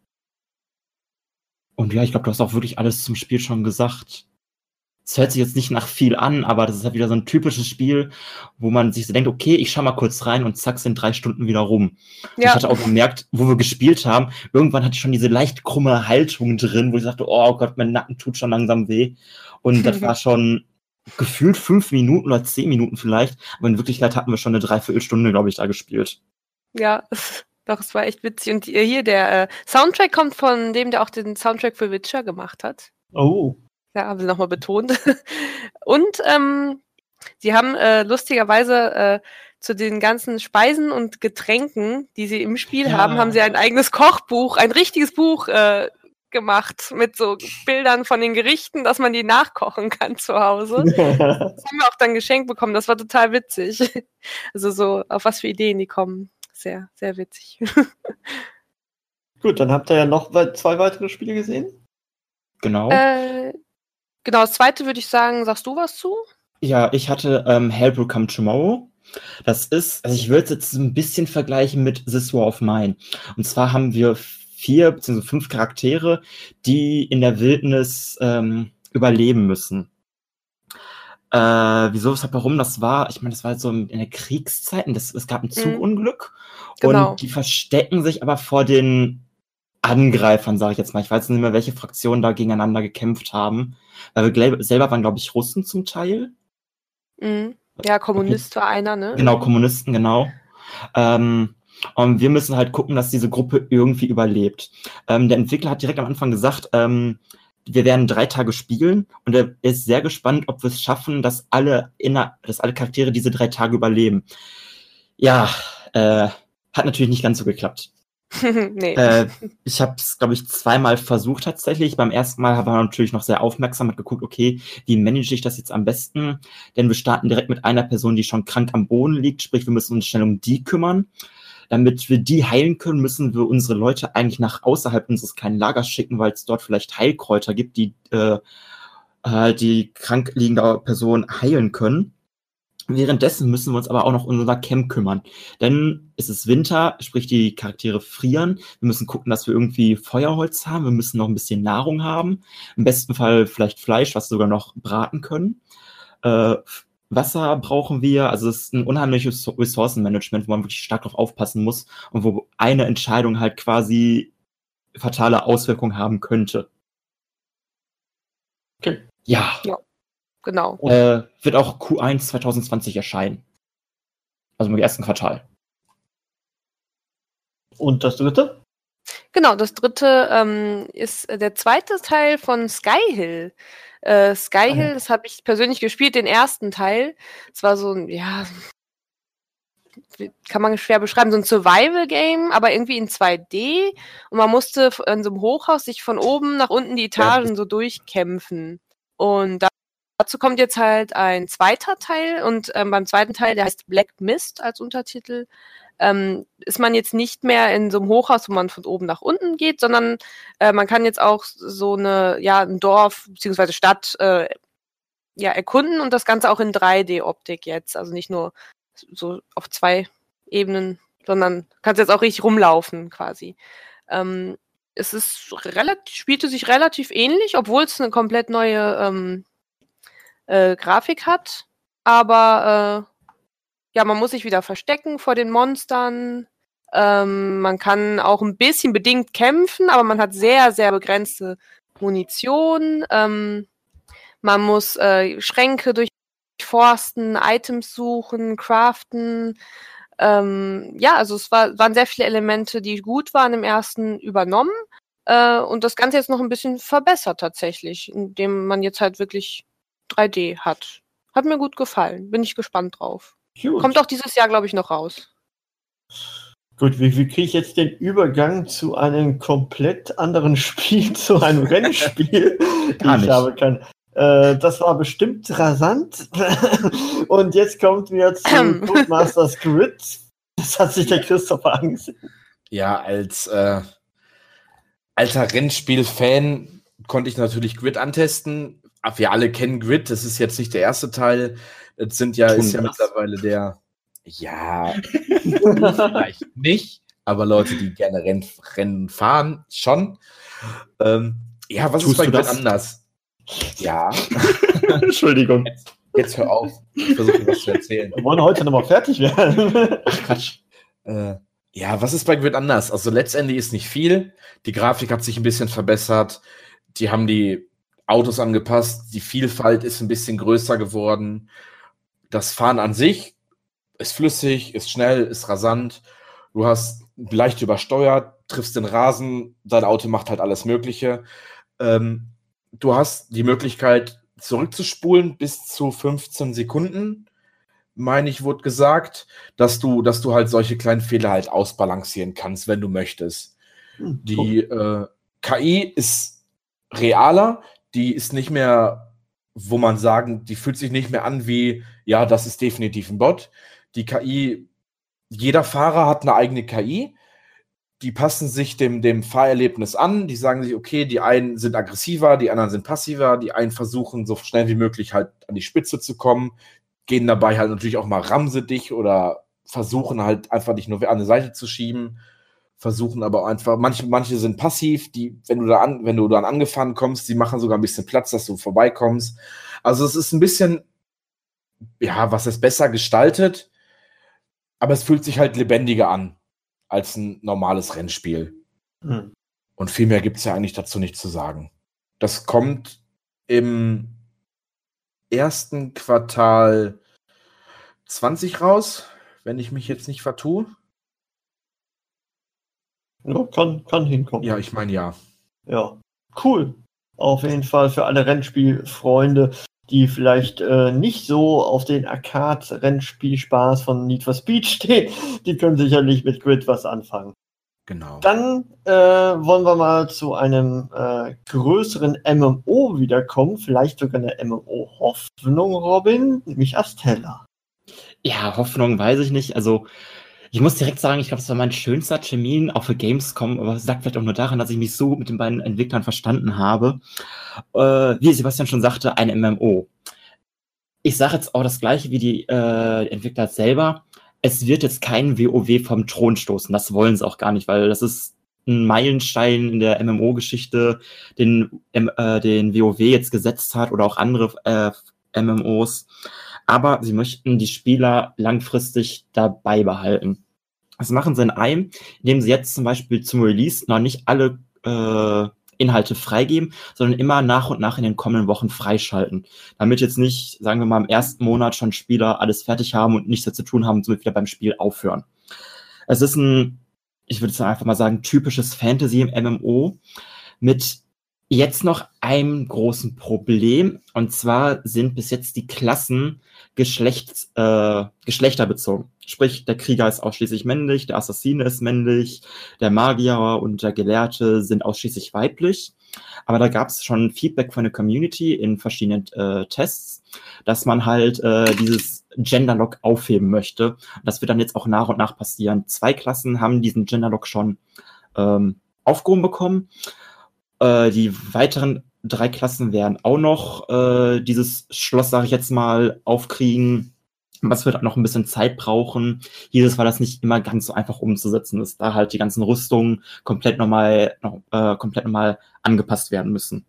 Und ja, ich glaube, du hast auch wirklich alles zum Spiel schon gesagt. Es hört sich jetzt nicht nach viel an, aber das ist halt wieder so ein typisches Spiel, wo man sich so denkt, okay, ich schau mal kurz rein und zack, sind drei Stunden wieder rum. Und Ja. ich hatte auch gemerkt, wo wir gespielt haben, irgendwann hatte ich schon diese leicht krumme Haltung drin, wo ich sagte, oh Gott, mein Nacken tut schon langsam weh. Und das war schon gefühlt fünf Minuten oder zehn Minuten vielleicht, aber in Wirklichkeit hatten wir schon eine Dreiviertelstunde, glaube ich, da gespielt. Ja, doch, es war echt witzig. Und hier, der äh, Soundtrack kommt von dem, der auch den Soundtrack für Witcher gemacht hat. Oh. Ja, haben sie nochmal betont. Und ähm, sie haben äh, lustigerweise äh, zu den ganzen Speisen und Getränken, die sie im Spiel Ja. haben, haben sie ein eigenes Kochbuch, ein richtiges Buch äh, gemacht mit so Bildern von den Gerichten, dass man die nachkochen kann zu Hause. Das haben wir auch dann geschenkt bekommen. Das war total witzig. Also so, auf was für Ideen die kommen. Sehr, sehr witzig. Gut, dann habt ihr ja noch we- zwei weitere Spiele gesehen. Genau. äh, genau, das zweite würde ich sagen, sagst du was zu? Ja, ich hatte ähm, Hell Will Come Tomorrow. Das ist, also ich würde es jetzt ein bisschen vergleichen mit This War of Mine. Und zwar haben wir vier bzw. fünf Charaktere, die in der Wildnis ähm, überleben müssen. Äh, wieso, weshalb, warum das war? Ich meine, das war so in der Kriegszeit und das, es gab ein Zugunglück. Genau. Und die verstecken sich aber vor den Angreifern, sage ich jetzt mal. Ich weiß nicht mehr, welche Fraktionen da gegeneinander gekämpft haben. Weil wir glaub, selber waren, glaube ich, Russen zum Teil. Mhm. Ja, Kommunist war einer, ne? Genau, Kommunisten, genau. Ähm, und wir müssen halt gucken, dass diese Gruppe irgendwie überlebt. Ähm, der Entwickler hat direkt am Anfang gesagt, ähm, wir werden drei Tage spielen und er ist sehr gespannt, ob wir es schaffen, dass alle, inner, dass alle Charaktere diese drei Tage überleben. Ja, äh, hat natürlich nicht ganz so geklappt. Nee. Äh, ich habe es, glaube ich, zweimal versucht tatsächlich. Beim ersten Mal war man natürlich noch sehr aufmerksam, hat geguckt, okay, wie manage ich das jetzt am besten? Denn wir starten direkt mit einer Person, die schon krank am Boden liegt, sprich, wir müssen uns schnell um die kümmern. Damit wir die heilen können, müssen wir unsere Leute eigentlich nach außerhalb unseres kleinen Lagers schicken, weil es dort vielleicht Heilkräuter gibt, die äh, äh, die krank liegende Person heilen können. Währenddessen müssen wir uns aber auch noch um unser Camp kümmern. Denn es ist Winter, sprich die Charaktere frieren. Wir müssen gucken, dass wir irgendwie Feuerholz haben. Wir müssen noch ein bisschen Nahrung haben. Im besten Fall vielleicht Fleisch, was wir sogar noch braten können. Äh, Wasser brauchen wir. Also es ist ein unheimliches Ressourcenmanagement, wo man wirklich stark drauf aufpassen muss und wo eine Entscheidung halt quasi fatale Auswirkungen haben könnte. Okay. Ja. Ja. Genau. Äh, wird auch Q eins zwanzig zwanzig erscheinen. Also im ersten Quartal. Und das dritte? Genau, das dritte ähm, ist äh, der zweite Teil von Skyhill. Äh, Skyhill, Ah. das habe ich persönlich gespielt, den ersten Teil. Es war so ein, ja, wie kann man schwer beschreiben, so ein Survival-Game, aber irgendwie in zwei D. Und man musste f- in so einem Hochhaus sich von oben nach unten die Etagen so durchkämpfen. Und da Dazu kommt jetzt halt ein zweiter Teil und ähm, beim zweiten Teil, der heißt Black Mist als Untertitel, ähm, ist man jetzt nicht mehr in so einem Hochhaus, wo man von oben nach unten geht, sondern äh, man kann jetzt auch so eine, ja, ein Dorf bzw. Stadt äh, ja, erkunden und das Ganze auch in drei D-Optik jetzt. Also nicht nur so auf zwei Ebenen, sondern kannst jetzt auch richtig rumlaufen quasi. Ähm, es ist relativ, spielte sich relativ ähnlich, obwohl es eine komplett neue ähm, Äh, Grafik hat, aber äh, ja, man muss sich wieder verstecken vor den Monstern. Ähm, man kann auch ein bisschen bedingt kämpfen, aber man hat sehr, sehr begrenzte Munition. Ähm, man muss äh, Schränke durchforsten, Items suchen, craften. Ähm, ja, also es war, waren sehr viele Elemente, die gut waren im ersten, übernommen. Äh, und das Ganze jetzt noch ein bisschen verbessert tatsächlich, indem man jetzt halt wirklich drei D hat. Hat mir gut gefallen. Bin ich gespannt drauf. Gut. Kommt auch dieses Jahr, glaube ich, noch raus. Gut, wie, wie kriege ich jetzt den Übergang zu einem komplett anderen Spiel, zu einem Rennspiel, Gar ich nicht. habe kein. Äh, das war bestimmt rasant. Und jetzt kommt wir zu Ähm. Codemasters Grid. Das hat sich der Christopher angesehen. Ja, als äh, alter Rennspiel-Fan konnte ich natürlich Grid antesten. wir alle kennen Grid, das ist jetzt nicht der erste Teil. Das sind ja, Tun ist ja das? mittlerweile der, ja, vielleicht nicht, aber Leute, die gerne Renn, Rennen fahren, schon. Ähm, ja, was Tust ist bei du Grid das? anders? Ja, Entschuldigung. jetzt, jetzt hör auf. Ich versuche was zu erzählen. Wir wollen heute nochmal fertig werden. Ach, Quatsch. Äh, ja, was ist bei Grid anders? Also letztendlich ist nicht viel. Die Grafik hat sich ein bisschen verbessert. Die haben die Autos angepasst. Die Vielfalt ist ein bisschen größer geworden. Das Fahren an sich ist flüssig, ist schnell, ist rasant. Du hast leicht übersteuert, triffst den Rasen. Dein Auto macht halt alles Mögliche. Ähm, du hast die Möglichkeit, zurückzuspulen bis zu fünfzehn Sekunden. Meine ich, wurde gesagt, dass du, dass du halt solche kleinen Fehler halt ausbalancieren kannst, wenn du möchtest. Hm, Die äh, K I ist realer, die ist nicht mehr, wo man sagen, die fühlt sich nicht mehr an wie, ja, das ist definitiv ein Bot. Die K I, jeder Fahrer hat eine eigene K I, die passen sich dem, dem Fahrerlebnis an, die sagen sich, okay, die einen sind aggressiver, die anderen sind passiver, die einen versuchen so schnell wie möglich halt an die Spitze zu kommen, gehen dabei halt natürlich auch mal ramse dich oder versuchen halt einfach dich nur an die Seite zu schieben, versuchen aber einfach, manche, manche sind passiv, die, wenn du da an, wenn du dann angefahren kommst, die machen sogar ein bisschen Platz, dass du vorbeikommst. Also es ist ein bisschen, ja, was ist besser gestaltet, aber es fühlt sich halt lebendiger an als ein normales Rennspiel. Hm. Und viel mehr gibt es ja eigentlich dazu nicht zu sagen. Das kommt im ersten Quartal zwanzig raus, wenn ich mich jetzt nicht vertue. Ja, kann, kann hinkommen. Ja, ich meine ja. Ja, cool. Auf jeden Fall für alle Rennspielfreunde, die vielleicht äh, nicht so auf den Arcade-Rennspielspaß von Need for Speed stehen, die können sicherlich mit Grid was anfangen. Genau. Dann äh, wollen wir mal zu einem äh, größeren M M O wiederkommen, vielleicht sogar eine M M O-Hoffnung, Robin, nämlich Astella. Ja, Hoffnung weiß ich nicht. Also, ich muss direkt sagen, ich glaube, das war mein schönster Termin, auch für Gamescom, aber es lag vielleicht auch nur daran, dass ich mich so mit den beiden Entwicklern verstanden habe. Äh, wie Sebastian schon sagte, ein M M O. Ich sage jetzt auch das Gleiche wie die äh, Entwickler selber. Es wird jetzt kein WoW vom Thron stoßen. Das wollen sie auch gar nicht, weil das ist ein Meilenstein in der M M O-Geschichte, den, äh, den WoW jetzt gesetzt hat oder auch andere äh, M M Os. Aber sie möchten die Spieler langfristig dabei behalten. Das machen sie in einem, indem sie jetzt zum Beispiel zum Release noch nicht alle äh, Inhalte freigeben, sondern immer nach und nach in den kommenden Wochen freischalten. Damit jetzt nicht, sagen wir mal, im ersten Monat schon Spieler alles fertig haben und nichts mehr zu tun haben und somit wieder beim Spiel aufhören. Es ist ein, ich würde jetzt einfach mal sagen, typisches Fantasy im M M O mit jetzt noch einem großen Problem, und zwar sind bis jetzt die Klassen geschlechts, äh, geschlechterbezogen. Sprich, der Krieger ist ausschließlich männlich, der Assassine ist männlich, der Magier und der Gelehrte sind ausschließlich weiblich. Aber da gab es schon Feedback von der Community in verschiedenen äh, Tests, dass man halt äh, dieses Genderlock aufheben möchte. Das wird dann jetzt auch nach und nach passieren. Zwei Klassen haben diesen Genderlock schon ähm, aufgehoben bekommen. Äh, die weiteren drei Klassen werden auch noch äh, dieses Schloss, sage ich jetzt mal, aufkriegen. Was wird auch noch ein bisschen Zeit brauchen. Jedes Mal das nicht immer ganz so einfach umzusetzen ist, da halt die ganzen Rüstungen komplett nochmal noch, äh, komplett nochmal angepasst werden müssen.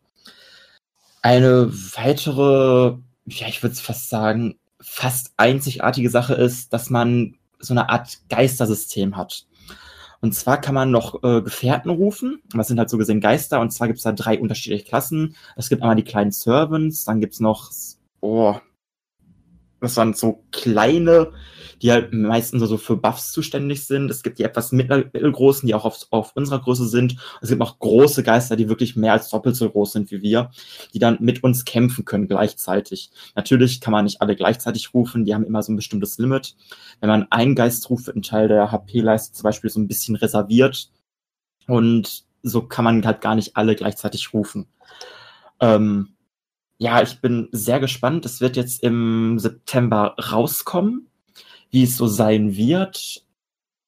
Eine weitere, ja, ich würde fast sagen, fast einzigartige Sache ist, dass man so eine Art Geistersystem hat. Und zwar kann man noch äh, Gefährten rufen. Das sind halt so gesehen Geister. Und zwar gibt es da drei unterschiedliche Klassen. Es gibt einmal die kleinen Servants. Dann gibt es noch, oh, das waren so kleine, die halt meistens so für Buffs zuständig sind. Es gibt die etwas mittelgroßen, die auch auf, auf unserer Größe sind. Es gibt auch große Geister, die wirklich mehr als doppelt so groß sind wie wir, die dann mit uns kämpfen können gleichzeitig. Natürlich kann man nicht alle gleichzeitig rufen. Die haben immer so ein bestimmtes Limit. Wenn man einen Geist ruft, wird ein Teil der H P-Leiste zum Beispiel so ein bisschen reserviert. Und so kann man halt gar nicht alle gleichzeitig rufen. Ähm, ja, ich bin sehr gespannt. Es wird jetzt im September rauskommen, wie es so sein wird.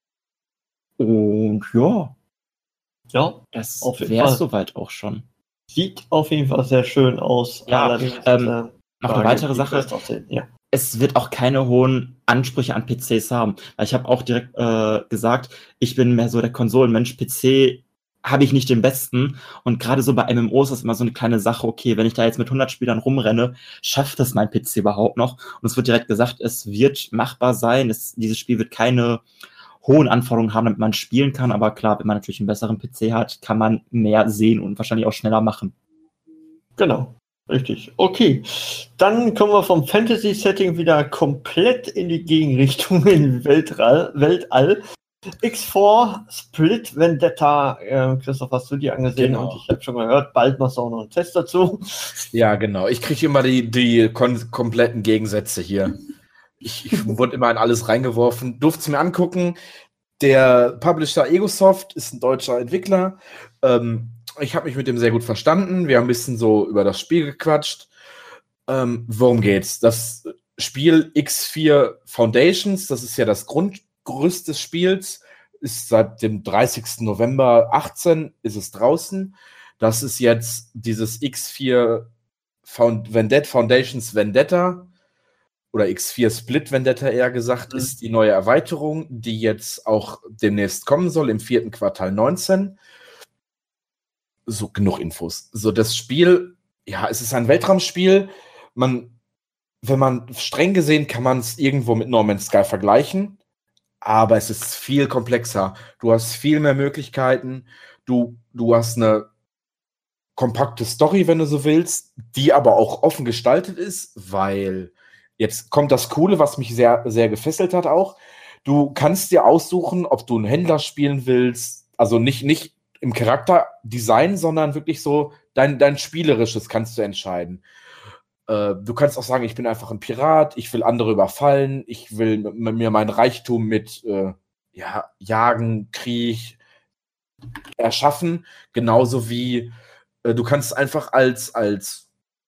Und ja, Ja, das auf jeden wäre Fall. es soweit auch schon. Sieht auf jeden Fall sehr schön aus. Ja, Allerdings, ähm, äh, noch eine weitere Sache. Ja. Es wird auch keine hohen Ansprüche an P Cs haben. Weil ich habe auch direkt äh, gesagt, ich bin mehr so der Konsolenmensch. P C habe ich nicht den besten. Und gerade so bei M M Os ist immer so eine kleine Sache, okay, wenn ich da jetzt mit hundert Spielern rumrenne, schafft das mein P C überhaupt noch? Und es wird direkt gesagt, es wird machbar sein. Es, dieses Spiel wird keine hohen Anforderungen haben, damit man spielen kann. Aber klar, wenn man natürlich einen besseren P C hat, kann man mehr sehen und wahrscheinlich auch schneller machen. Genau. Richtig. Okay. Dann kommen wir vom Fantasy-Setting wieder komplett in die Gegenrichtung in Weltall. Weltall. X vier Split Vendetta. Äh, Christoph, hast du die angesehen? Genau. Und ich habe schon gehört, bald machst du auch noch einen Test dazu. Ja, genau. Ich kriege immer die, die kon- kompletten Gegensätze hier. Ich, ich wurde immer in alles reingeworfen. Durfte es mir angucken. Der Publisher Egosoft ist ein deutscher Entwickler. Ähm, ich habe mich mit dem sehr gut verstanden. Wir haben ein bisschen so über das Spiel gequatscht. Ähm, worum geht's? Das Spiel X vier Foundations, das ist ja das Grundgerüst des Spiels, ist seit dem dreißigsten November achtzehn ist es draußen. Das ist jetzt dieses X vier Found- Vendetta, Foundations Vendetta oder X vier Split Vendetta eher gesagt, mhm. ist die neue Erweiterung, die jetzt auch demnächst kommen soll, im vierten Quartal neunzehn. So, genug Infos. So, das Spiel, ja, es ist ein Weltraumspiel. Man, wenn man streng gesehen, kann man es irgendwo mit No Man's Sky vergleichen, aber es ist viel komplexer. Du hast viel mehr Möglichkeiten. Du, du hast eine kompakte Story, wenn du so willst, die aber auch offen gestaltet ist, weil jetzt kommt das Coole, was mich sehr, sehr gefesselt hat auch. Du kannst dir aussuchen, ob du einen Händler spielen willst, also nicht, nicht im Charakterdesign, sondern wirklich so dein, dein Spielerisches kannst du entscheiden. Äh, du kannst auch sagen, ich bin einfach ein Pirat, ich will andere überfallen, ich will m- mir meinen Reichtum mit äh, ja, Jagen, Krieg erschaffen, genauso wie äh, du kannst einfach als, als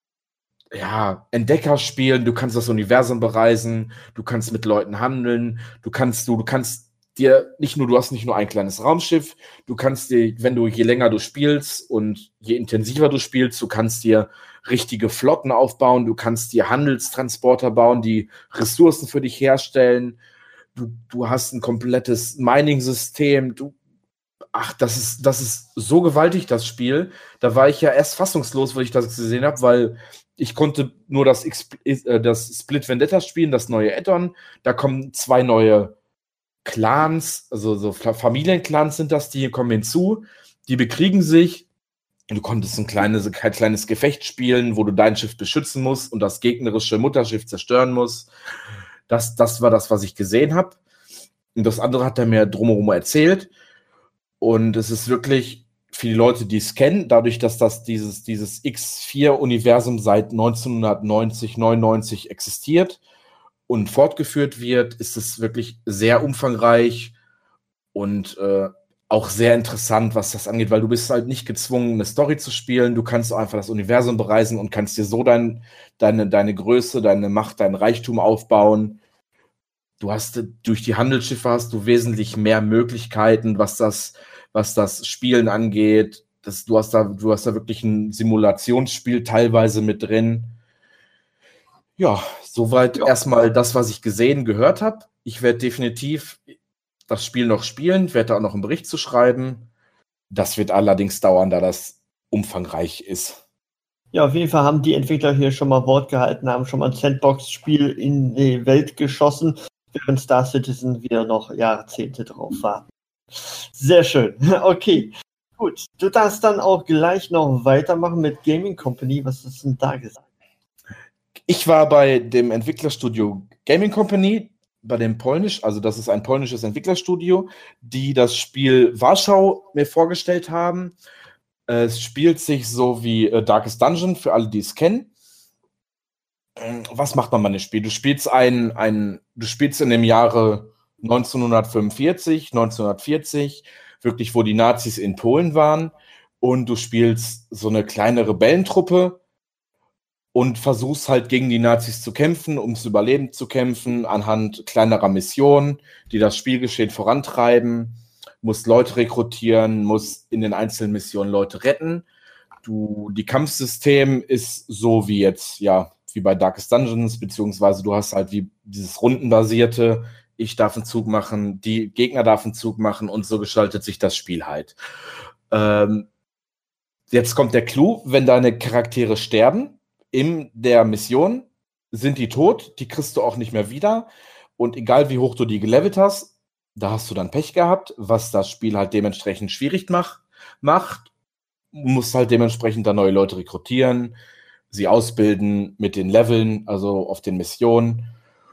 ja, Entdecker spielen, du kannst das Universum bereisen, du kannst mit Leuten handeln, du kannst, du, du kannst dir nicht nur, du hast nicht nur ein kleines Raumschiff, du kannst dir, wenn du, je länger du spielst und je intensiver du spielst, du kannst dir richtige Flotten aufbauen, du kannst dir Handelstransporter bauen, die Ressourcen für dich herstellen, du, du hast ein komplettes Mining-System, du, ach, das ist, das ist so gewaltig, das Spiel, da war ich ja erst fassungslos, weil ich das gesehen habe, weil ich konnte nur das, X, äh, das Split Vendetta spielen, das neue Add-on, da kommen zwei neue Clans, also so Familienclans sind das, die kommen hinzu, die bekriegen sich. Du konntest ein kleines, ein kleines Gefecht spielen, wo du dein Schiff beschützen musst und das gegnerische Mutterschiff zerstören musst. Das, das war das, was ich gesehen habe. Und das andere hat er mir drumherum erzählt. Und es ist wirklich für die Leute, die es kennen, dadurch, dass das dieses, dieses X vier Universum seit neunzehnhundertneunzig, neunundneunzig existiert und fortgeführt wird, ist es wirklich sehr umfangreich und äh, auch sehr interessant, was das angeht, weil du bist halt nicht gezwungen, eine Story zu spielen. Du kannst einfach das Universum bereisen und kannst dir so dein, deine, deine Größe, deine Macht, dein Reichtum aufbauen. Du hast durch die Handelsschiffe hast du wesentlich mehr Möglichkeiten, was das, was das Spielen angeht. Das, du hast da, du hast da wirklich ein Simulationsspiel teilweise mit drin. Ja, soweit ja. Erstmal das, was ich gesehen, gehört habe. Ich werde definitiv das Spiel noch spielen, werde da auch noch einen Bericht zu schreiben. Das wird allerdings dauern, da das umfangreich ist. Ja, auf jeden Fall haben die Entwickler hier schon mal Wort gehalten, haben schon mal ein Sandbox-Spiel in die Welt geschossen, während Star Citizen wieder noch Jahrzehnte drauf warten. Sehr schön. Okay, gut. Du darfst dann auch gleich noch weitermachen mit Gaming Company. Was hast du denn da gesagt? Ich war bei dem Entwicklerstudio Gaming Company, bei dem Polnisch, also das ist ein polnisches Entwicklerstudio, die das Spiel Warschau mir vorgestellt haben. Es spielt sich so wie Darkest Dungeon, für alle, die es kennen. Was macht man bei dem Spiel? Du spielst ein, ein, du spielst in dem Jahre neunzehnhundertfünfundvierzig, neunzehnhundertvierzig, wirklich, wo die Nazis in Polen waren, und du spielst so eine kleine Rebellentruppe und versuchst halt gegen die Nazis zu kämpfen, ums Überleben zu kämpfen, anhand kleinerer Missionen, die das Spielgeschehen vorantreiben, musst Leute rekrutieren, musst in den einzelnen Missionen Leute retten. du, die Kampfsystem ist so wie jetzt, ja, wie bei Darkest Dungeons, beziehungsweise du hast halt wie dieses rundenbasierte, ich darf einen Zug machen, die Gegner darf einen Zug machen und so gestaltet sich das Spiel halt. Ähm, jetzt kommt der Clou, wenn deine Charaktere sterben in der Mission, sind die tot, die kriegst du auch nicht mehr wieder und egal wie hoch du die gelevelt hast, da hast du dann Pech gehabt, was das Spiel halt dementsprechend schwierig mach, macht. Du musst halt dementsprechend da neue Leute rekrutieren, sie ausbilden mit den Leveln, also auf den Missionen.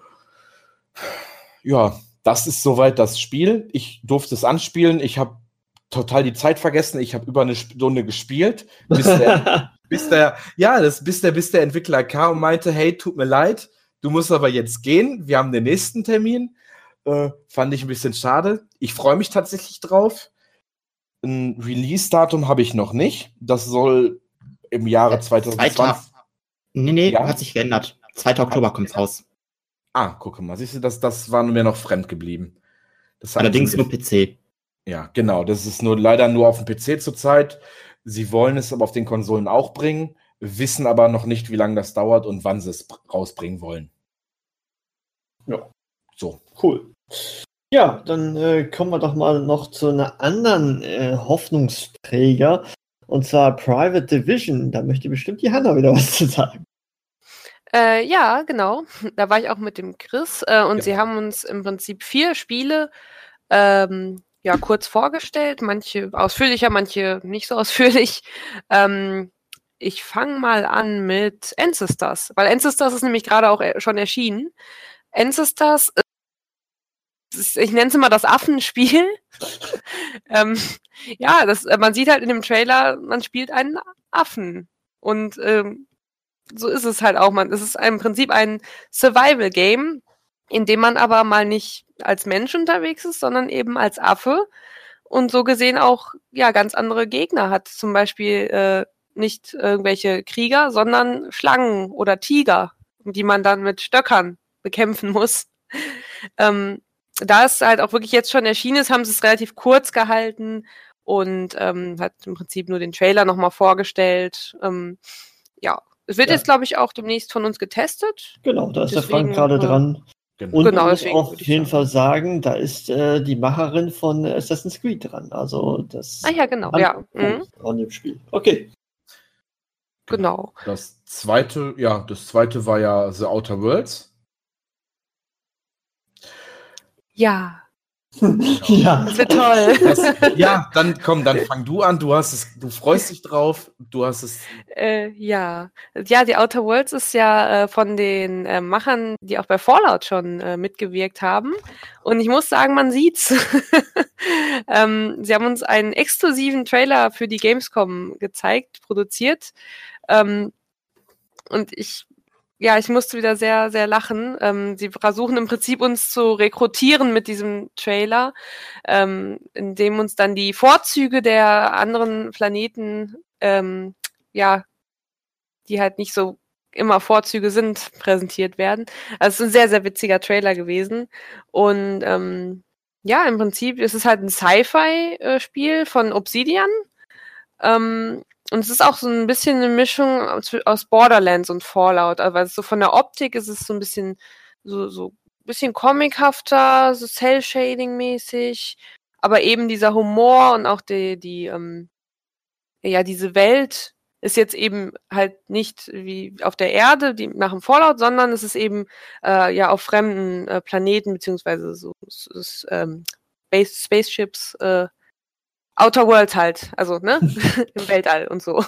Ja, das ist soweit das Spiel. Ich durfte es anspielen. Ich habe total die Zeit vergessen. Ich habe über eine Stunde gespielt, bis der, bis der, ja, das, bis der, bis der Entwickler kam und meinte, hey, tut mir leid, du musst aber jetzt gehen. Wir haben den nächsten Termin. Äh, fand ich ein bisschen schade. Ich freue mich tatsächlich drauf. Ein Release-Datum habe ich noch nicht. Das soll im Jahre zwanzig zwanzig. Nee, nee, Ja? hat sich geändert. zweiter Oktober kommt's raus. Ah, gucke mal. Siehst du, das, das war mir noch fremd geblieben. Das Allerdings nur P C. Ja, genau. Das ist nur leider nur auf dem P C zurzeit. Sie wollen es aber auf den Konsolen auch bringen, wissen aber noch nicht, wie lange das dauert und wann sie es rausbringen wollen. Ja. So. Cool. Ja, dann äh, kommen wir doch mal noch zu einer anderen äh, Hoffnungsträger, und zwar Private Division. Da möchte bestimmt die Hanna wieder was zu sagen. Äh, ja, genau. Da war ich auch mit dem Chris äh, und Ja. sie haben uns im Prinzip vier Spiele ähm, ja, kurz vorgestellt. Manche ausführlicher, manche nicht so ausführlich. Ähm, ich fange mal an mit Ancestors, weil Ancestors ist nämlich gerade auch äh, schon erschienen. Ancestors ist, ich nenne es immer das Affenspiel. ähm, ja, das, man sieht halt in dem Trailer, man spielt einen Affen. Und ähm, so ist es halt auch. Man, es ist im Prinzip ein Survival-Game, in dem man aber mal nicht als Mensch unterwegs ist, sondern eben als Affe und so gesehen auch ja ganz andere Gegner hat. Zum Beispiel äh, nicht irgendwelche Krieger, sondern Schlangen oder Tiger, die man dann mit Stöckern bekämpfen muss. ähm, da es halt auch wirklich jetzt schon erschienen ist, haben sie es relativ kurz gehalten und ähm, hat im Prinzip nur den Trailer nochmal vorgestellt. Ähm, ja, es wird Ja. jetzt, glaube ich, auch demnächst von uns getestet. Genau, da ist der Deswegen, Frank gerade äh, dran. Genau. Und Genau, man muss deswegen auch auf würde ich jeden sagen. Fall sagen, da ist äh, die Macherin von Assassin's Creed dran. Also das Ah ja, genau, ja. Mhm. an dem Spiel. Okay. Genau. Das zweite, ja, das zweite war ja The Outer Worlds. Ja, Ja. das wird toll. Das, ja, dann komm, dann fang du an. Du hast es, du freust dich drauf. Du hast es. Äh, ja. Ja, die Outer Worlds ist ja äh, von den äh, Machern, die auch bei Fallout schon äh, mitgewirkt haben. Und ich muss sagen, man sieht's. ähm, sie haben uns einen exklusiven Trailer für die Gamescom gezeigt, produziert. Ähm, und ich, ja, ich musste wieder sehr, sehr lachen. Ähm, sie versuchen im Prinzip uns zu rekrutieren mit diesem Trailer, ähm, in dem uns dann die Vorzüge der anderen Planeten, ähm, ja, die halt nicht so immer Vorzüge sind, präsentiert werden. Also es ist ein sehr, sehr witziger Trailer gewesen. Und ähm, ja, im Prinzip ist es halt ein Sci-Fi-Spiel von Obsidian. Ähm, und es ist auch so ein bisschen eine Mischung aus, aus Borderlands und Fallout. Also so von der Optik ist es so ein bisschen so, so ein bisschen comichafter, so Cell-Shading-mäßig. Aber eben dieser Humor und auch die, die ähm, ja, diese Welt ist jetzt eben halt nicht wie auf der Erde, die nach dem Fallout, sondern es ist eben äh, ja auf fremden äh, Planeten, beziehungsweise so es ist, ähm, Space, Spaceships, äh, Outer Worlds halt, also, ne? Im Weltall und so.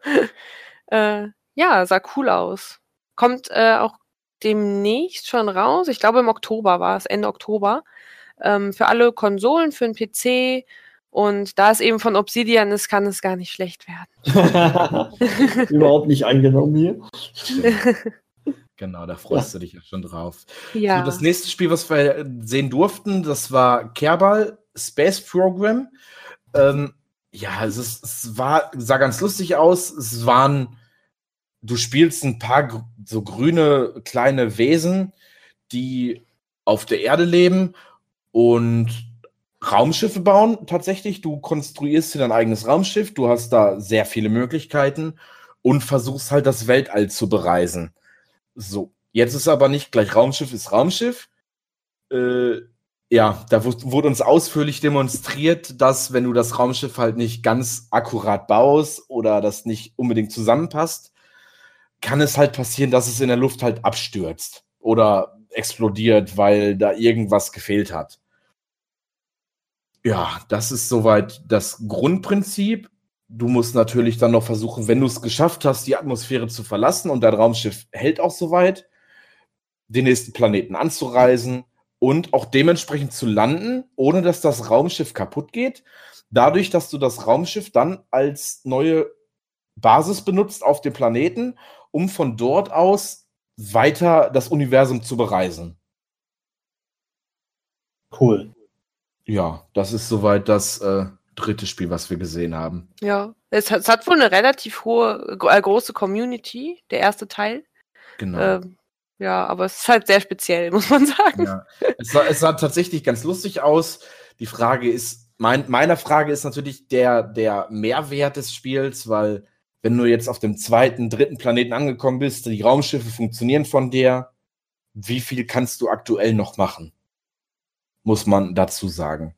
äh, ja, sah cool aus. Kommt äh, auch demnächst schon raus. Ich glaube, im Oktober war es, Ende Oktober. Ähm, für alle Konsolen, für den P C. Und da es eben von Obsidian ist, kann es gar nicht schlecht werden. Überhaupt nicht eingenommen hier. Genau, da freust ja. du dich ja schon drauf. Ja. So, das nächste Spiel, was wir sehen durften, das war Kerbal Space Program. Ähm, ja, es, ist, es war, sah ganz lustig aus. Es waren, du spielst ein paar gr- so grüne kleine Wesen, die auf der Erde leben und Raumschiffe bauen, tatsächlich. Du konstruierst dir dein eigenes Raumschiff, du hast da sehr viele Möglichkeiten und versuchst halt das Weltall zu bereisen. So, jetzt ist aber nicht gleich Raumschiff ist Raumschiff. Äh, ja, da w- wurde uns ausführlich demonstriert, dass wenn du das Raumschiff halt nicht ganz akkurat baust oder das nicht unbedingt zusammenpasst, kann es halt passieren, dass es in der Luft halt abstürzt oder explodiert, weil da irgendwas gefehlt hat. Ja, das ist soweit das Grundprinzip. Du musst natürlich dann noch versuchen, wenn du es geschafft hast, die Atmosphäre zu verlassen und dein Raumschiff hält auch soweit, den nächsten Planeten anzureisen und auch dementsprechend zu landen, ohne dass das Raumschiff kaputt geht. Dadurch, dass du das Raumschiff dann als neue Basis benutzt auf dem Planeten, um von dort aus weiter das Universum zu bereisen. Cool. Ja, das ist soweit das äh, dritte Spiel, was wir gesehen haben. Ja, es hat, es hat wohl eine relativ hohe, äh, große Community, der erste Teil. Genau. Ähm, ja, aber es ist halt sehr speziell, muss man sagen. Ja. Es, sah, es sah tatsächlich ganz lustig aus. Die Frage ist, mein, meine Frage ist natürlich der, der Mehrwert des Spiels, weil wenn du jetzt auf dem zweiten, dritten Planeten angekommen bist, die Raumschiffe funktionieren von dir, wie viel kannst du aktuell noch machen? Muss man dazu sagen.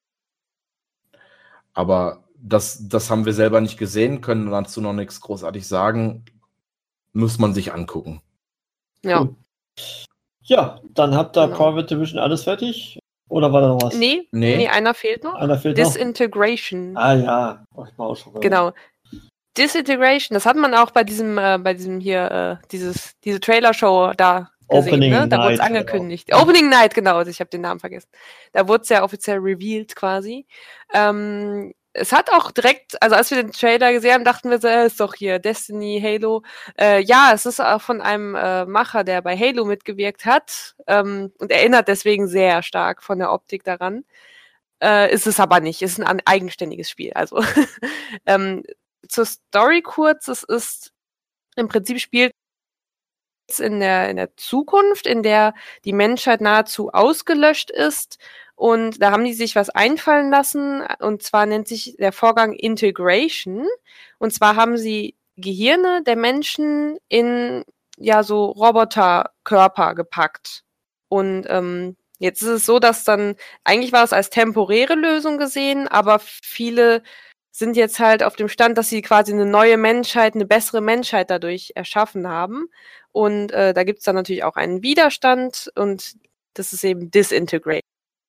Aber das, das haben wir selber nicht gesehen, können dazu noch nichts großartig sagen. Muss man sich angucken. Ja. Gut. Ja, dann habt ihr Genau. Private Division alles fertig? Oder war da noch was? Nee, Nee. nee, einer fehlt noch. Einer fehlt noch? Disintegration. Ah ja, hab ich mal auch schon gehört. Genau. Disintegration, das hat man auch bei diesem, äh, bei diesem hier, äh, dieses, diese Trailer-Show da gesehen, Opening ne? Da wurde es Night, angekündigt. genau. Opening Night, genau, ich habe den Namen vergessen. Da wurde es ja offiziell revealed quasi. Ähm, es hat auch direkt, also als wir den Trailer gesehen haben, dachten wir so, äh, ist doch hier Destiny, Halo. Äh, ja, es ist auch von einem äh, Macher, der bei Halo mitgewirkt hat ähm, und erinnert deswegen sehr stark von der Optik daran. Äh, ist es aber nicht, es ist ein an- eigenständiges Spiel. Also ähm, zur Story kurz, es ist im Prinzip spielt es in der, in der Zukunft, in der die Menschheit nahezu ausgelöscht ist. Und da haben die sich was einfallen lassen. Und zwar nennt sich der Vorgang Integration. Und zwar haben sie Gehirne der Menschen in ja so Roboterkörper gepackt. Und ähm, jetzt ist es so, dass dann, eigentlich war es als temporäre Lösung gesehen, aber viele sind jetzt halt auf dem Stand, dass sie quasi eine neue Menschheit, eine bessere Menschheit dadurch erschaffen haben. Und äh, da gibt es dann natürlich auch einen Widerstand und das ist eben Disintegration.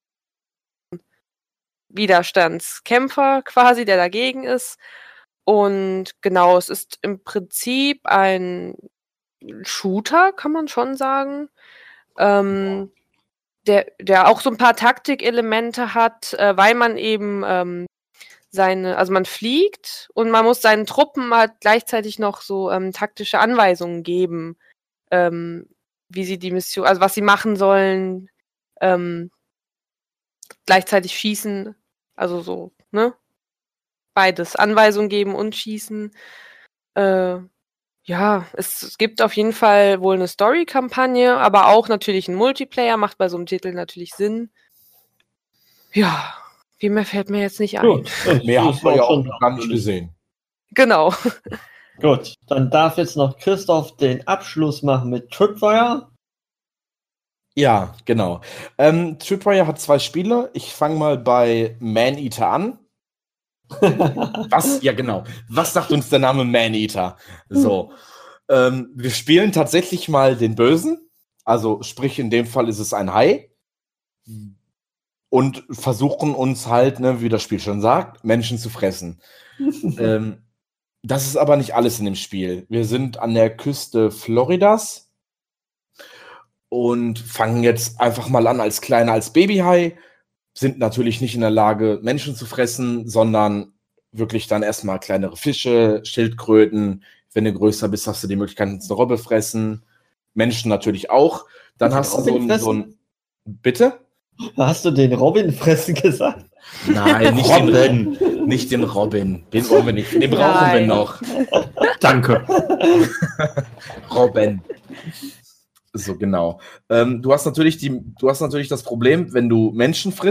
Widerstandskämpfer quasi, der dagegen ist. Und genau, es ist im Prinzip ein Shooter, kann man schon sagen. Ähm, der, der auch so ein paar Taktikelemente hat, äh, weil man eben ähm, seine, also man fliegt und man muss seinen Truppen halt gleichzeitig noch so ähm, taktische Anweisungen geben, ähm, wie sie die Mission, also was sie machen sollen, ähm, gleichzeitig schießen, also so, ne? Beides, Anweisungen geben und schießen. Äh, ja, es, es gibt auf jeden Fall wohl eine Story-Kampagne, aber auch natürlich ein Multiplayer, macht bei so einem Titel natürlich Sinn. Ja, viel mehr fällt mir jetzt nicht ein. Gut, das Mehr ist hat man ja auch schon noch gar nicht gesehen. Genau. Gut, dann darf jetzt noch Christoph den Abschluss machen mit Tripwire. Ja, genau. Ähm, Tripwire hat zwei Spiele. Ich fange mal bei Maneater an. Was? Ja, genau. Was sagt uns der Name Maneater? So. Ähm, wir spielen tatsächlich mal den Bösen. Also, sprich, in dem Fall ist es ein Hai. Und versuchen uns halt, ne, wie das Spiel schon sagt, Menschen zu fressen. ähm, das ist aber nicht alles in dem Spiel. Wir sind an der Küste Floridas und fangen jetzt einfach mal an als kleiner, als Babyhai, sind natürlich nicht in der Lage, Menschen zu fressen, sondern wirklich dann erstmal kleinere Fische, Schildkröten. Wenn du größer bist, hast du die Möglichkeit, eine Robbe fressen. Menschen natürlich auch. Dann Den hast du so Robin ein, so ein... Bitte? Hast du den Robin fressen gesagt? Nein, nicht den Robin. Nicht den Robin. Den wollen wir nicht. Den brauchen wir Nein. noch. Danke. Robin. So, genau. Ähm, du hast natürlich die, du hast natürlich das Problem, wenn du Menschen frisst,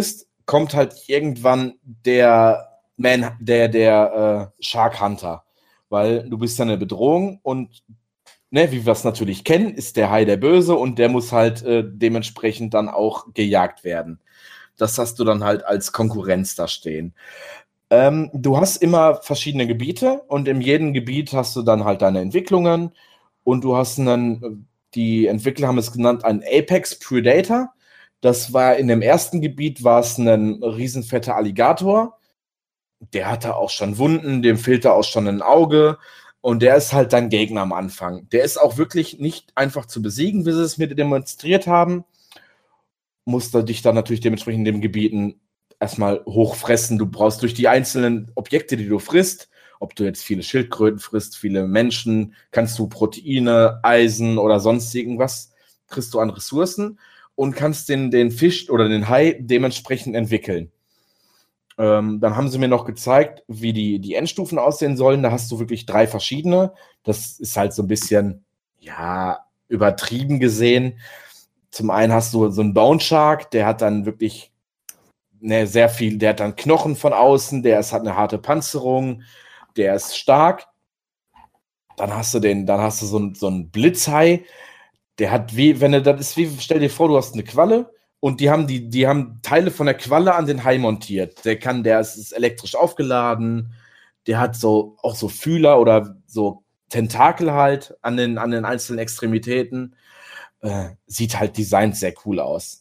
kommt halt irgendwann der Man, der, der äh, Shark Hunter. Weil du bist ja eine Bedrohung und ne, wie wir es natürlich kennen, ist der Hai der Böse und der muss halt äh, dementsprechend dann auch gejagt werden. Das hast du dann halt als Konkurrenz da stehen. Ähm, du hast immer verschiedene Gebiete und in jedem Gebiet hast du dann halt deine Entwicklungen und du hast einen, die Entwickler haben es genannt, einen Apex Predator. Das war in dem ersten Gebiet war es ein riesenfetter Alligator. Der hatte auch schon Wunden, dem fehlte auch schon ein Auge und der ist halt dein Gegner am Anfang. Der ist auch wirklich nicht einfach zu besiegen, wie sie es mir demonstriert haben. Musst du dich dann natürlich dementsprechend in den Gebieten erstmal hochfressen. Du brauchst durch die einzelnen Objekte, die du frisst, ob du jetzt viele Schildkröten frisst, viele Menschen, kannst du Proteine, Eisen oder sonst irgendwas, kriegst du an Ressourcen und kannst den, den Fisch oder den Hai dementsprechend entwickeln. Ähm, dann haben sie mir noch gezeigt, wie die, die Endstufen aussehen sollen. Da hast du wirklich drei verschiedene. Das ist halt so ein bisschen, ja, übertrieben gesehen. Zum einen hast du so einen Bone Shark, der hat dann wirklich ne, sehr viel, der hat dann Knochen von außen, der ist, hat eine harte Panzerung, der ist stark. Dann hast du den, dann hast du so einen, so einen Blitzhai, der hat wie, wenn du, das ist wie, stell dir vor, du hast eine Qualle und die haben die, die haben Teile von der Qualle an den Hai montiert. Der kann, der ist, ist elektrisch aufgeladen, der hat so, auch so Fühler oder so Tentakel halt an den, an den einzelnen Extremitäten. Äh, sieht halt designt sehr cool aus.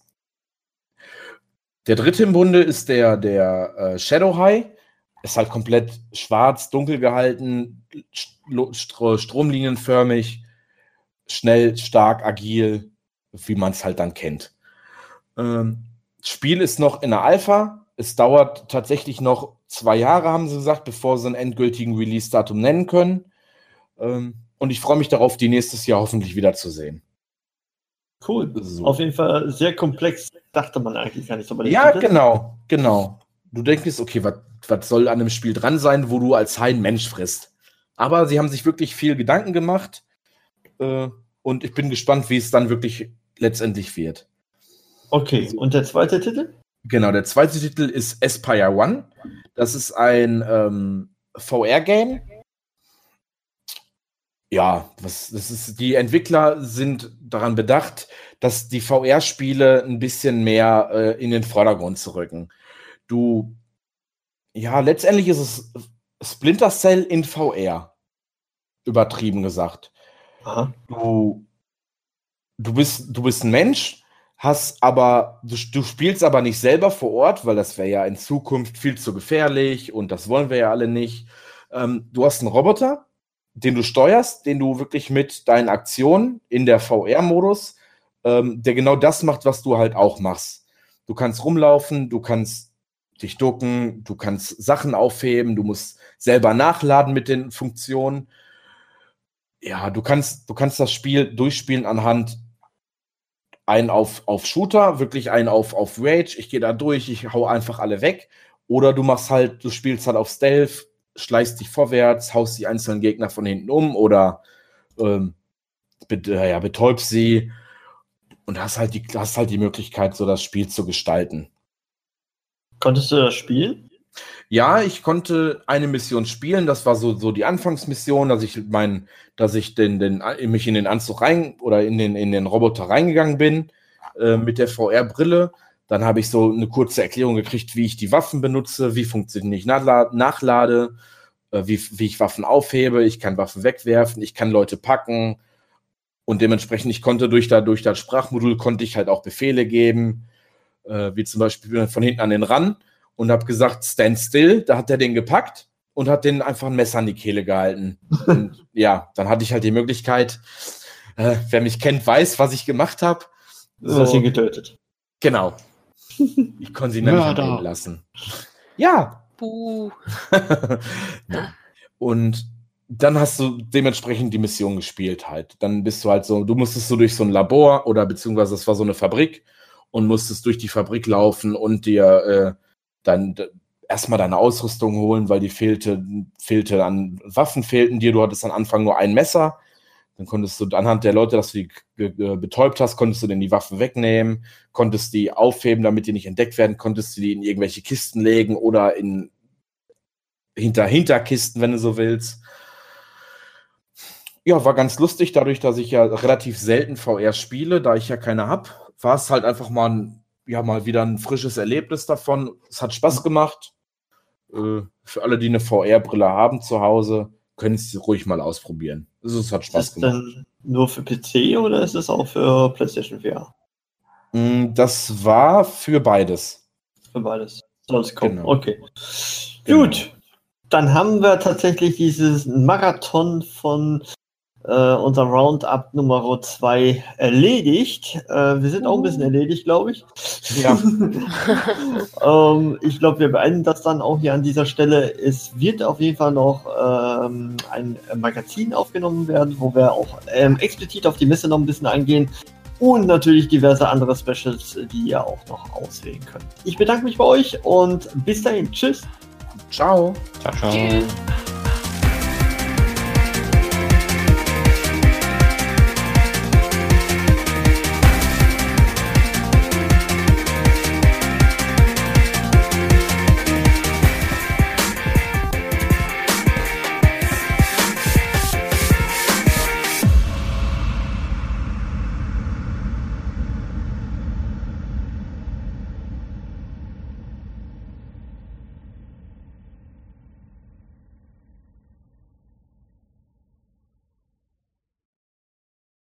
Der dritte im Bunde ist der, der äh, Shadow Hai. Ist halt komplett schwarz, dunkel gehalten, st- stromlinienförmig, schnell, stark, agil, wie man es halt dann kennt. Ähm, das Spiel ist noch in der Alpha. Es dauert tatsächlich noch zwei Jahre, haben sie gesagt, bevor sie einen endgültigen Release-Datum nennen können. Ähm, und ich freue mich darauf, die nächstes Jahr hoffentlich wiederzusehen. Cool. So. Auf jeden Fall sehr komplex, dachte man eigentlich gar nicht so. Ja, genau, genau. Du denkst, okay, was soll an einem Spiel dran sein, wo du als Hai einen Mensch frisst? Aber sie haben sich wirklich viel Gedanken gemacht äh, und ich bin gespannt, wie es dann wirklich letztendlich wird. Okay, und der zweite Titel? Genau, der zweite Titel ist Aspire One. Das ist ein ähm, V R-Game. Ja, was, das ist, die Entwickler sind daran bedacht, dass die V R-Spiele ein bisschen mehr äh, in den Vordergrund zu rücken. Du, ja, letztendlich ist es Splinter Cell in V R. Übertrieben gesagt. Aha. Du, du bist, du bist ein Mensch, hast aber, du, du spielst aber nicht selber vor Ort, weil das wäre ja in Zukunft viel zu gefährlich und das wollen wir ja alle nicht. Ähm, du hast einen Roboter, den du steuerst, den du wirklich mit deinen Aktionen in der V R-Modus, ähm, der genau das macht, was du halt auch machst. Du kannst rumlaufen, du kannst dich ducken, du kannst Sachen aufheben, du musst selber nachladen mit den Funktionen. Ja, du kannst, du kannst das Spiel durchspielen anhand einen auf, auf Shooter, wirklich einen auf, auf Rage, ich gehe da durch, ich hau einfach alle weg. Oder du machst halt, du spielst halt auf Stealth, schleichst dich vorwärts, haust die einzelnen Gegner von hinten um oder ähm, bet, äh, ja, betäubst sie und hast halt, die, hast halt die Möglichkeit, so das Spiel zu gestalten. Konntest du das spielen? Ja, ich konnte eine Mission spielen, das war so, so die Anfangsmission, dass ich mein, dass ich den, den, mich in den Anzug rein oder in den, in den Roboter reingegangen bin äh, mit der V R-Brille. Dann habe ich so eine kurze Erklärung gekriegt, wie ich die Waffen benutze, wie funktioniert ich nachla- nachlade, äh, wie, wie ich Waffen aufhebe, ich kann Waffen wegwerfen, ich kann Leute packen und dementsprechend, ich konnte durch, da, durch das Sprachmodul konnte ich halt auch Befehle geben, äh, wie zum Beispiel von hinten an den ran und habe gesagt, stand still, da hat er den gepackt und hat den einfach ein Messer an die Kehle gehalten. Und ja, dann hatte ich halt die Möglichkeit, äh, wer mich kennt, weiß, was ich gemacht habe. Du hast ihn getötet. Genau. Ich konnte ihn nämlich am Leben lassen. Ja. Puh. Ja. Und dann hast du dementsprechend die Mission gespielt halt. Dann bist du halt so, du musstest so durch so ein Labor oder beziehungsweise das war so eine Fabrik und musstest durch die Fabrik laufen und dir äh, dann d- erstmal deine Ausrüstung holen, weil die fehlte, fehlte an Waffen fehlten dir. Du hattest am Anfang nur ein Messer. Dann konntest du anhand der Leute, dass du die ge- ge- betäubt hast, konntest du denen die Waffen wegnehmen, konntest die aufheben, damit die nicht entdeckt werden, konntest du die in irgendwelche Kisten legen oder in hinter Hinterkisten, wenn du so willst. Ja, war ganz lustig, dadurch, dass ich ja relativ selten V R spiele, da ich ja keine habe, war es halt einfach mal, ein, ja, mal wieder ein frisches Erlebnis davon. Es hat Spaß gemacht. Äh, für alle, die eine V R-Brille haben zu Hause, können es ruhig mal ausprobieren. Also, es hat Spaß ist das gemacht. denn nur für P C oder ist es auch für PlayStation V R? Das war für beides. Für beides. Soll es kommen. Genau. Okay. Genau. Gut. Dann haben wir tatsächlich dieses Marathon von äh, unserem Roundup Nummer zwei erledigt. Äh, wir sind auch ein bisschen erledigt, glaube ich. Ja. ähm, ich glaube, wir beenden das dann auch hier an dieser Stelle. Es wird auf jeden Fall noch ähm, ein Magazin aufgenommen werden, wo wir auch ähm, explizit auf die Messe noch ein bisschen eingehen. Und natürlich diverse andere Specials, die ihr auch noch auswählen könnt. Ich bedanke mich bei euch und bis dahin. Tschüss. Ciao. Ciao, ciao. Tschüss.